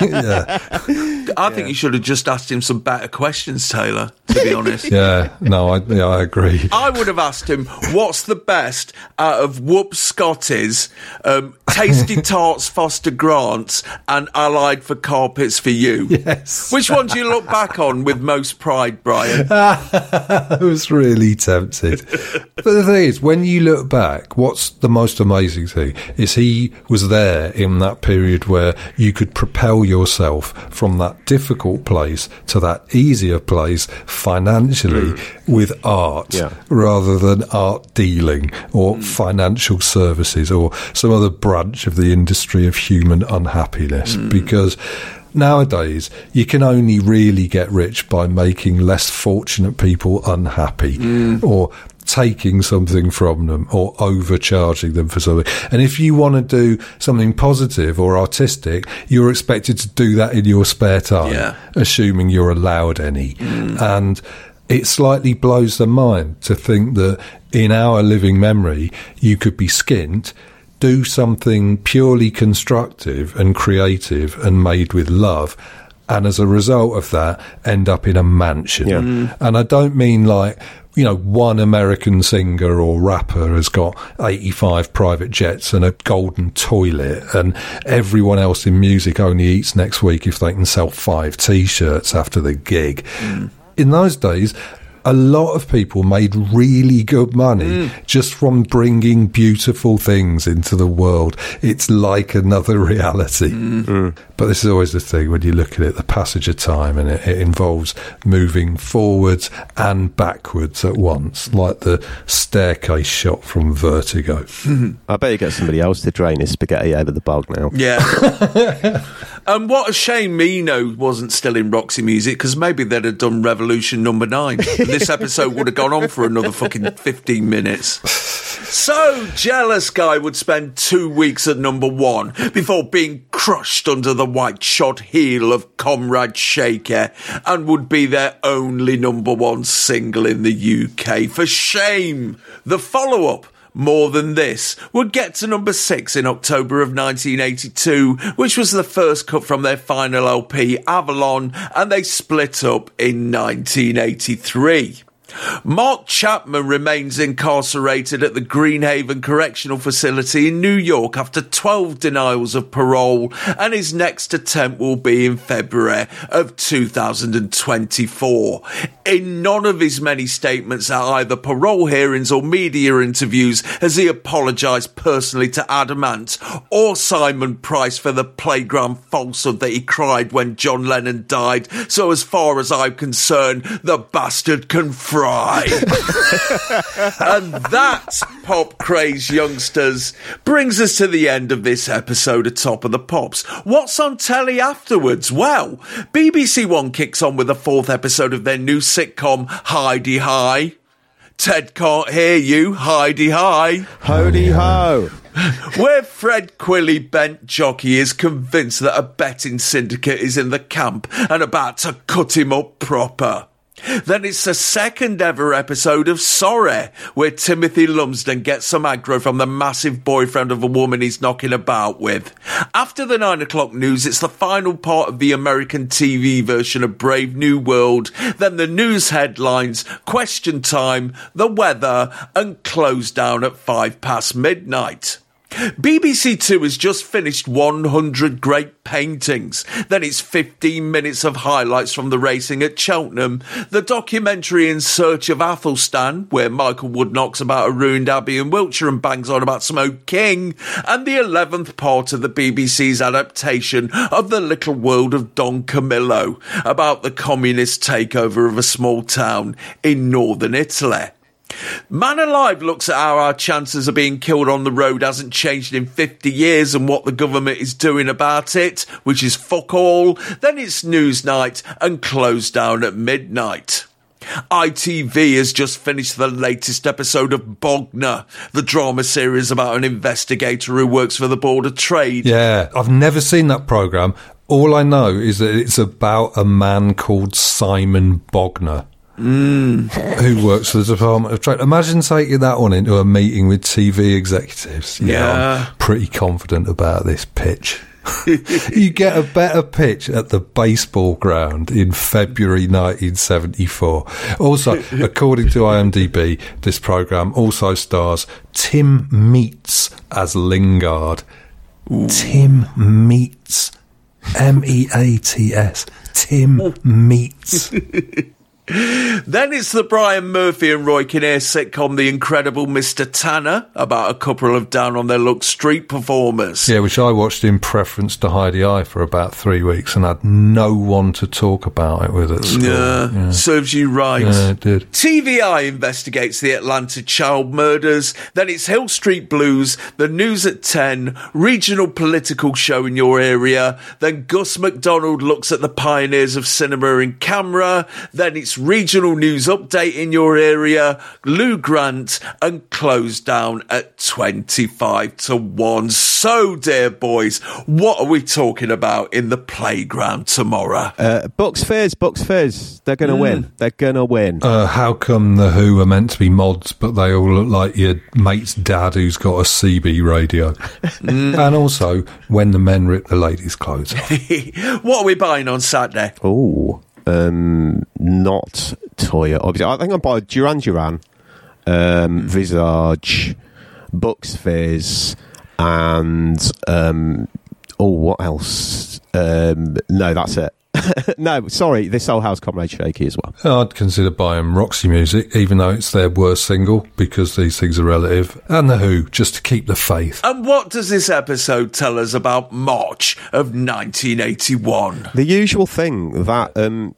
I think you should have just asked him some better questions, Taylor, to be honest. I agree. I would have asked him, what's the best out of Whoop Scotty's, Tasty Tarts Foster Grants, and Allied for Carpets for You? Yes. Which one do you look back on with most pride, Brian? I was really tempted. But the thing is, when you look back, what's the most amazing thing is he was there in that period where you could propel yourself from that difficult place to that easier place financially with art rather than art dealing or financial services or some other branch of the industry of human unhappiness. Because nowadays, you can only really get rich by making less fortunate people unhappy or taking something from them or overcharging them for something. And if you want to do something positive or artistic, you're expected to do that in your spare time, assuming you're allowed any. And it slightly blows the mind to think that in our living memory, you could be skint, do something purely constructive and creative and made with love, and as a result of that, end up in a mansion. And I don't mean like, you know, one American singer or rapper has got 85 private jets and a golden toilet, and everyone else in music only eats next week if they can sell 5 T-shirts after the gig. In those days, a lot of people made really good money just from bringing beautiful things into the world. It's like another reality. But this is always the thing when you look at it, the passage of time, and it involves moving forwards and backwards at once, like the staircase shot from Vertigo. I bet you get somebody else to drain his spaghetti out of the bog now. Yeah. And what a shame Mino wasn't still in Roxy Music, because maybe they'd have done Revolution number 9. This episode would have gone on for another fucking 15 minutes. So Jealous Guy would spend 2 weeks at number 1 before being crushed under the white shod heel of Comrade Shaker, and would be their only number 1 single in the UK. For shame! The follow-up, More Than This, would get to number 6 in October of 1982, which was the first cut from their final LP, Avalon, and they split up in 1983. Mark Chapman remains incarcerated at the Greenhaven Correctional Facility in New York after 12 denials of parole, and his next attempt will be in February of 2024. In none of his many statements at either parole hearings or media interviews has he apologised personally to Adamant or Simon Price for the playground falsehood that he cried when John Lennon died. So as far as I'm concerned, the bastard can fry. And that, pop craze youngsters, brings us to the end of this episode of Top of the Pops. What's on telly afterwards? Well, BBC One kicks on with the 4th episode of their new sitcom, Heidi High. Ted can't hear you, Heidi High. Holy ho. Where Fred Quilly, bent jockey, is convinced that a betting syndicate is in the camp and about to cut him up proper. Then it's the 2nd ever episode of Sorry, where Timothy Lumsden gets some aggro from the massive boyfriend of a woman he's knocking about with. After the 9 o'clock news, it's the final part of the American TV version of Brave New World, then the news headlines, question time, the weather, and close down at 5 past midnight. BBC Two has just finished 100 Great Paintings. Then it's 15 minutes of highlights from the racing at Cheltenham, the documentary In Search of Athelstan, where Michael Wood knocks about a ruined abbey in Wiltshire and bangs on about Smoke King, and the 11th part of the BBC's adaptation of The Little World of Don Camillo, about the communist takeover of a small town in northern Italy. Man Alive looks at how our chances of being killed on the road hasn't changed in 50 years and what the government is doing about it, which is fuck all. Then it's Newsnight and closed down at midnight. ITV has just finished the latest episode of Bogner, the drama series about an investigator who works for the Board of Trade. Yeah, I've never seen that programme. All I know is that it's about a man called Simon Bogner. Who works for the Department of Trade. Imagine taking that one into a meeting with TV executives. Yeah. I'm pretty confident about this pitch. You get a better pitch at the baseball ground in February 1974. Also, according to IMDb, this programme also stars Tim Meats as Lingard. Ooh. Tim Meats. M-E-A-T-S. Tim Meats. Then it's the Brian Murphy and Roy Kinnear sitcom The Incredible Mr. Tanner, about a couple of down-on-their-luck street performers. Yeah, which I watched in preference to Heidi I for about 3 weeks and had no one to talk about it with at school. Yeah, serves you right. Yeah, it did. TVI investigates the Atlanta child murders. Then it's Hill Street Blues, the news at 10, regional political show in your area. Then Gus McDonald looks at the pioneers of cinema in camera. Then it's regional news update in your area, Lou Grant, and closed down at 25 to 1. So, dear boys, what are we talking about in the playground tomorrow? Bucks Fizz. They're going to win. They're going to win. How come the Who are meant to be mods, but they all look like your mate's dad who's got a CB radio? And also, when the men rip the ladies' clothes off. What are we buying on Saturday? Oh, not Toya. Obviously, I think I'll buy Duran, Visage, Bucks Fizz, and what else? No, that's it. No, sorry, this Soul House Comrade Shaky as well. I'd consider buying Roxy Music, even though it's their worst single, because these things are relative. And The Who, just to keep the faith. And what does this episode tell us about March of 1981? The usual thing that,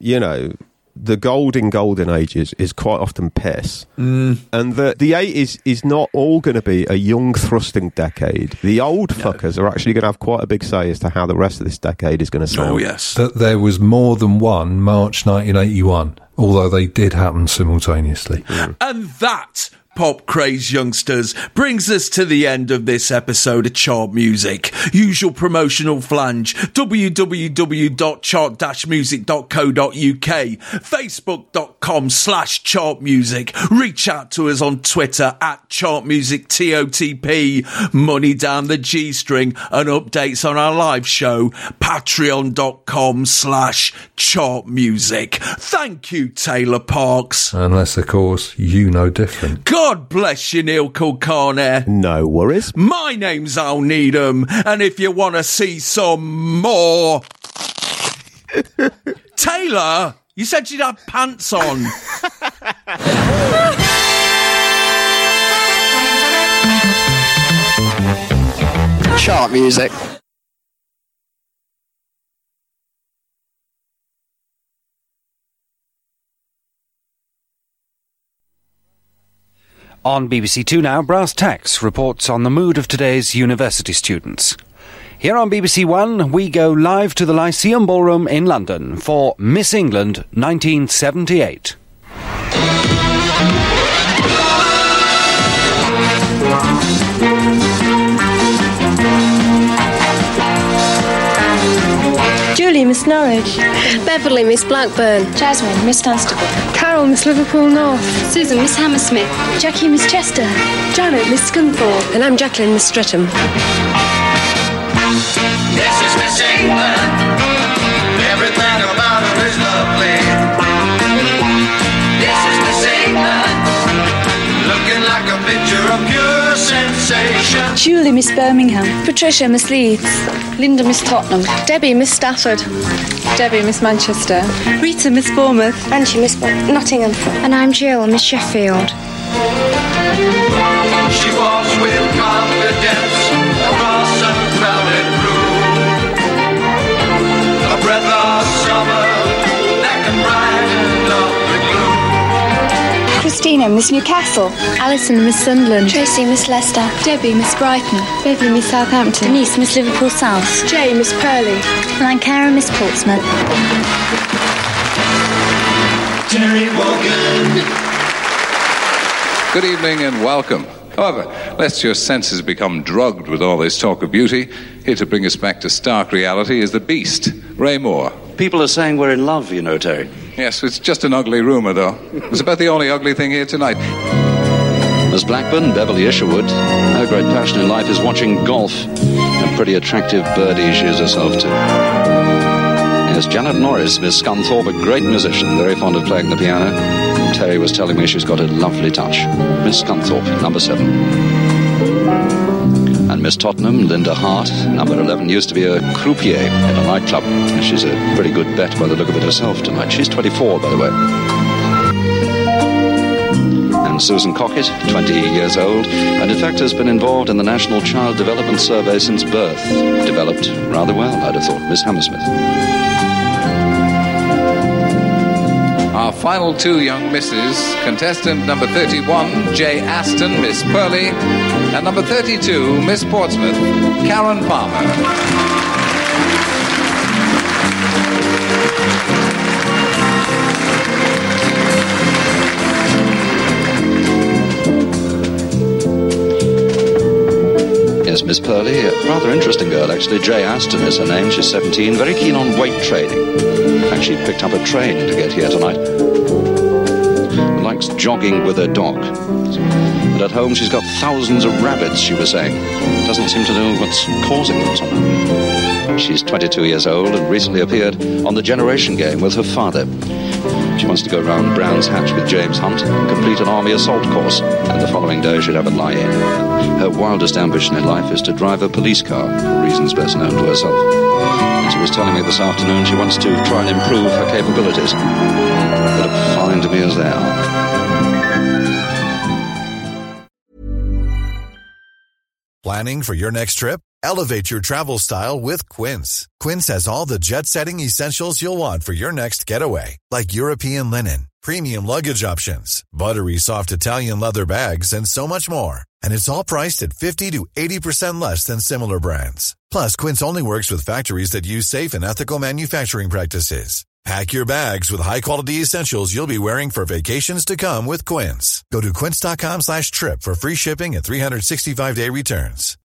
the golden ages is quite often piss. And the 80s is not all going to be a young thrusting decade. The old fuckers are actually going to have quite a big say as to how the rest of this decade is going to sound. Oh, yes. That there was more than one March 1981, although they did happen simultaneously. And that, pop craze youngsters, brings us to the end of this episode of Chart Music. Usual promotional flange, www.chart-music.co.uk, facebook.com/chartmusic. Reach out to us on Twitter @chartmusictotp. Money down the G-string and updates on our live show, patreon.com/chartmusic. Thank you, Taylor Parks. Unless, of course, you know different. God bless you, Neil Kulkarni. No worries. My name's Al Needham, and if you want to see some more... Taylor, you said you'd have pants on. Chart Music. On BBC Two now, Brass Tacks reports on the mood of today's university students. Here on BBC One, we go live to the Lyceum Ballroom in London for Miss England 1978. Julie, Miss Norwich. Beverly, Miss Blackburn. Jasmine, Miss Dunstable. Carol, Miss Liverpool North. Susan, Miss Hammersmith. Jackie, Miss Chester. Janet, Miss Scunthorpe. And I'm Jacqueline, Miss Streatham. This is Miss England. Everything about her is lovely. This is Miss England. Looking like a picture of pure sensation. Julie, Miss Birmingham. Patricia, Miss Leeds. Linda, Miss Tottenham. Debbie, Miss Stafford. Debbie, Miss Manchester. Rita, Miss Bournemouth. Angie, Miss Nottingham. And I'm Jill, Miss Sheffield. She walks with confidence across a crowded room. A breath of summer that can brighten up the gloom. Christina, Fiona, Miss Newcastle. Alison, Miss Sunderland. Tracy, Miss Leicester. Debbie, Miss Brighton. Beverly, Miss Southampton. Denise, Miss Liverpool South. Jay, Miss Purley. And I'm Cara, Miss Portsmouth. Terry Wogan. Good evening and welcome. However, lest your senses become drugged with all this talk of beauty, here to bring us back to stark reality is the Beast, Ray Moore. People are saying we're in love, you know, Terry. Yes, it's just an ugly rumour, though. It's about the only ugly thing here tonight. Miss Blackburn, Beverly Isherwood, her great passion in life is watching golf. A pretty attractive birdie she is herself to. Yes, Janet Norris, Miss Scunthorpe, a great musician, very fond of playing the piano. Terry was telling me she's got a lovely touch. Miss Scunthorpe, number 7. And Miss Tottenham, Linda Hart, number 11, used to be a croupier in a nightclub. She's a pretty good bet by the look of it herself tonight. She's 24, by the way. And Susan Cockett, 20 years old, and in fact has been involved in the National Child Development Survey since birth. Developed rather well, I'd have thought. Miss Hammersmith. Our final 2 young misses, contestant number 31, Jay Aston, Miss Purley, and number 32, Miss Portsmouth, Karen Palmer. Yes, Miss Purley, a rather interesting girl, actually. Jay Aston is her name. She's 17, very keen on weight training. In fact, she picked up a train to get here tonight. Likes jogging with her dog. But at home, she's got thousands of rabbits, she was saying. Doesn't seem to know what's causing them somehow. She's 22 years old and recently appeared on the Generation Game with her father. She wants to go round Brown's Hatch with James Hunt and complete an army assault course, and the following day she'd have a lie-in. Her wildest ambition in life is to drive a police car, for reasons best known to herself. And she was telling me this afternoon she wants to try and improve her capabilities. They look fine to me as they are. Planning for your next trip? Elevate your travel style with Quince. Quince has all the jet-setting essentials you'll want for your next getaway, like European linen, premium luggage options, buttery soft Italian leather bags, and so much more. And it's all priced at 50 to 80% less than similar brands. Plus, Quince only works with factories that use safe and ethical manufacturing practices. Pack your bags with high-quality essentials you'll be wearing for vacations to come with Quince. Go to quince.com/trip for free shipping and 365-day returns.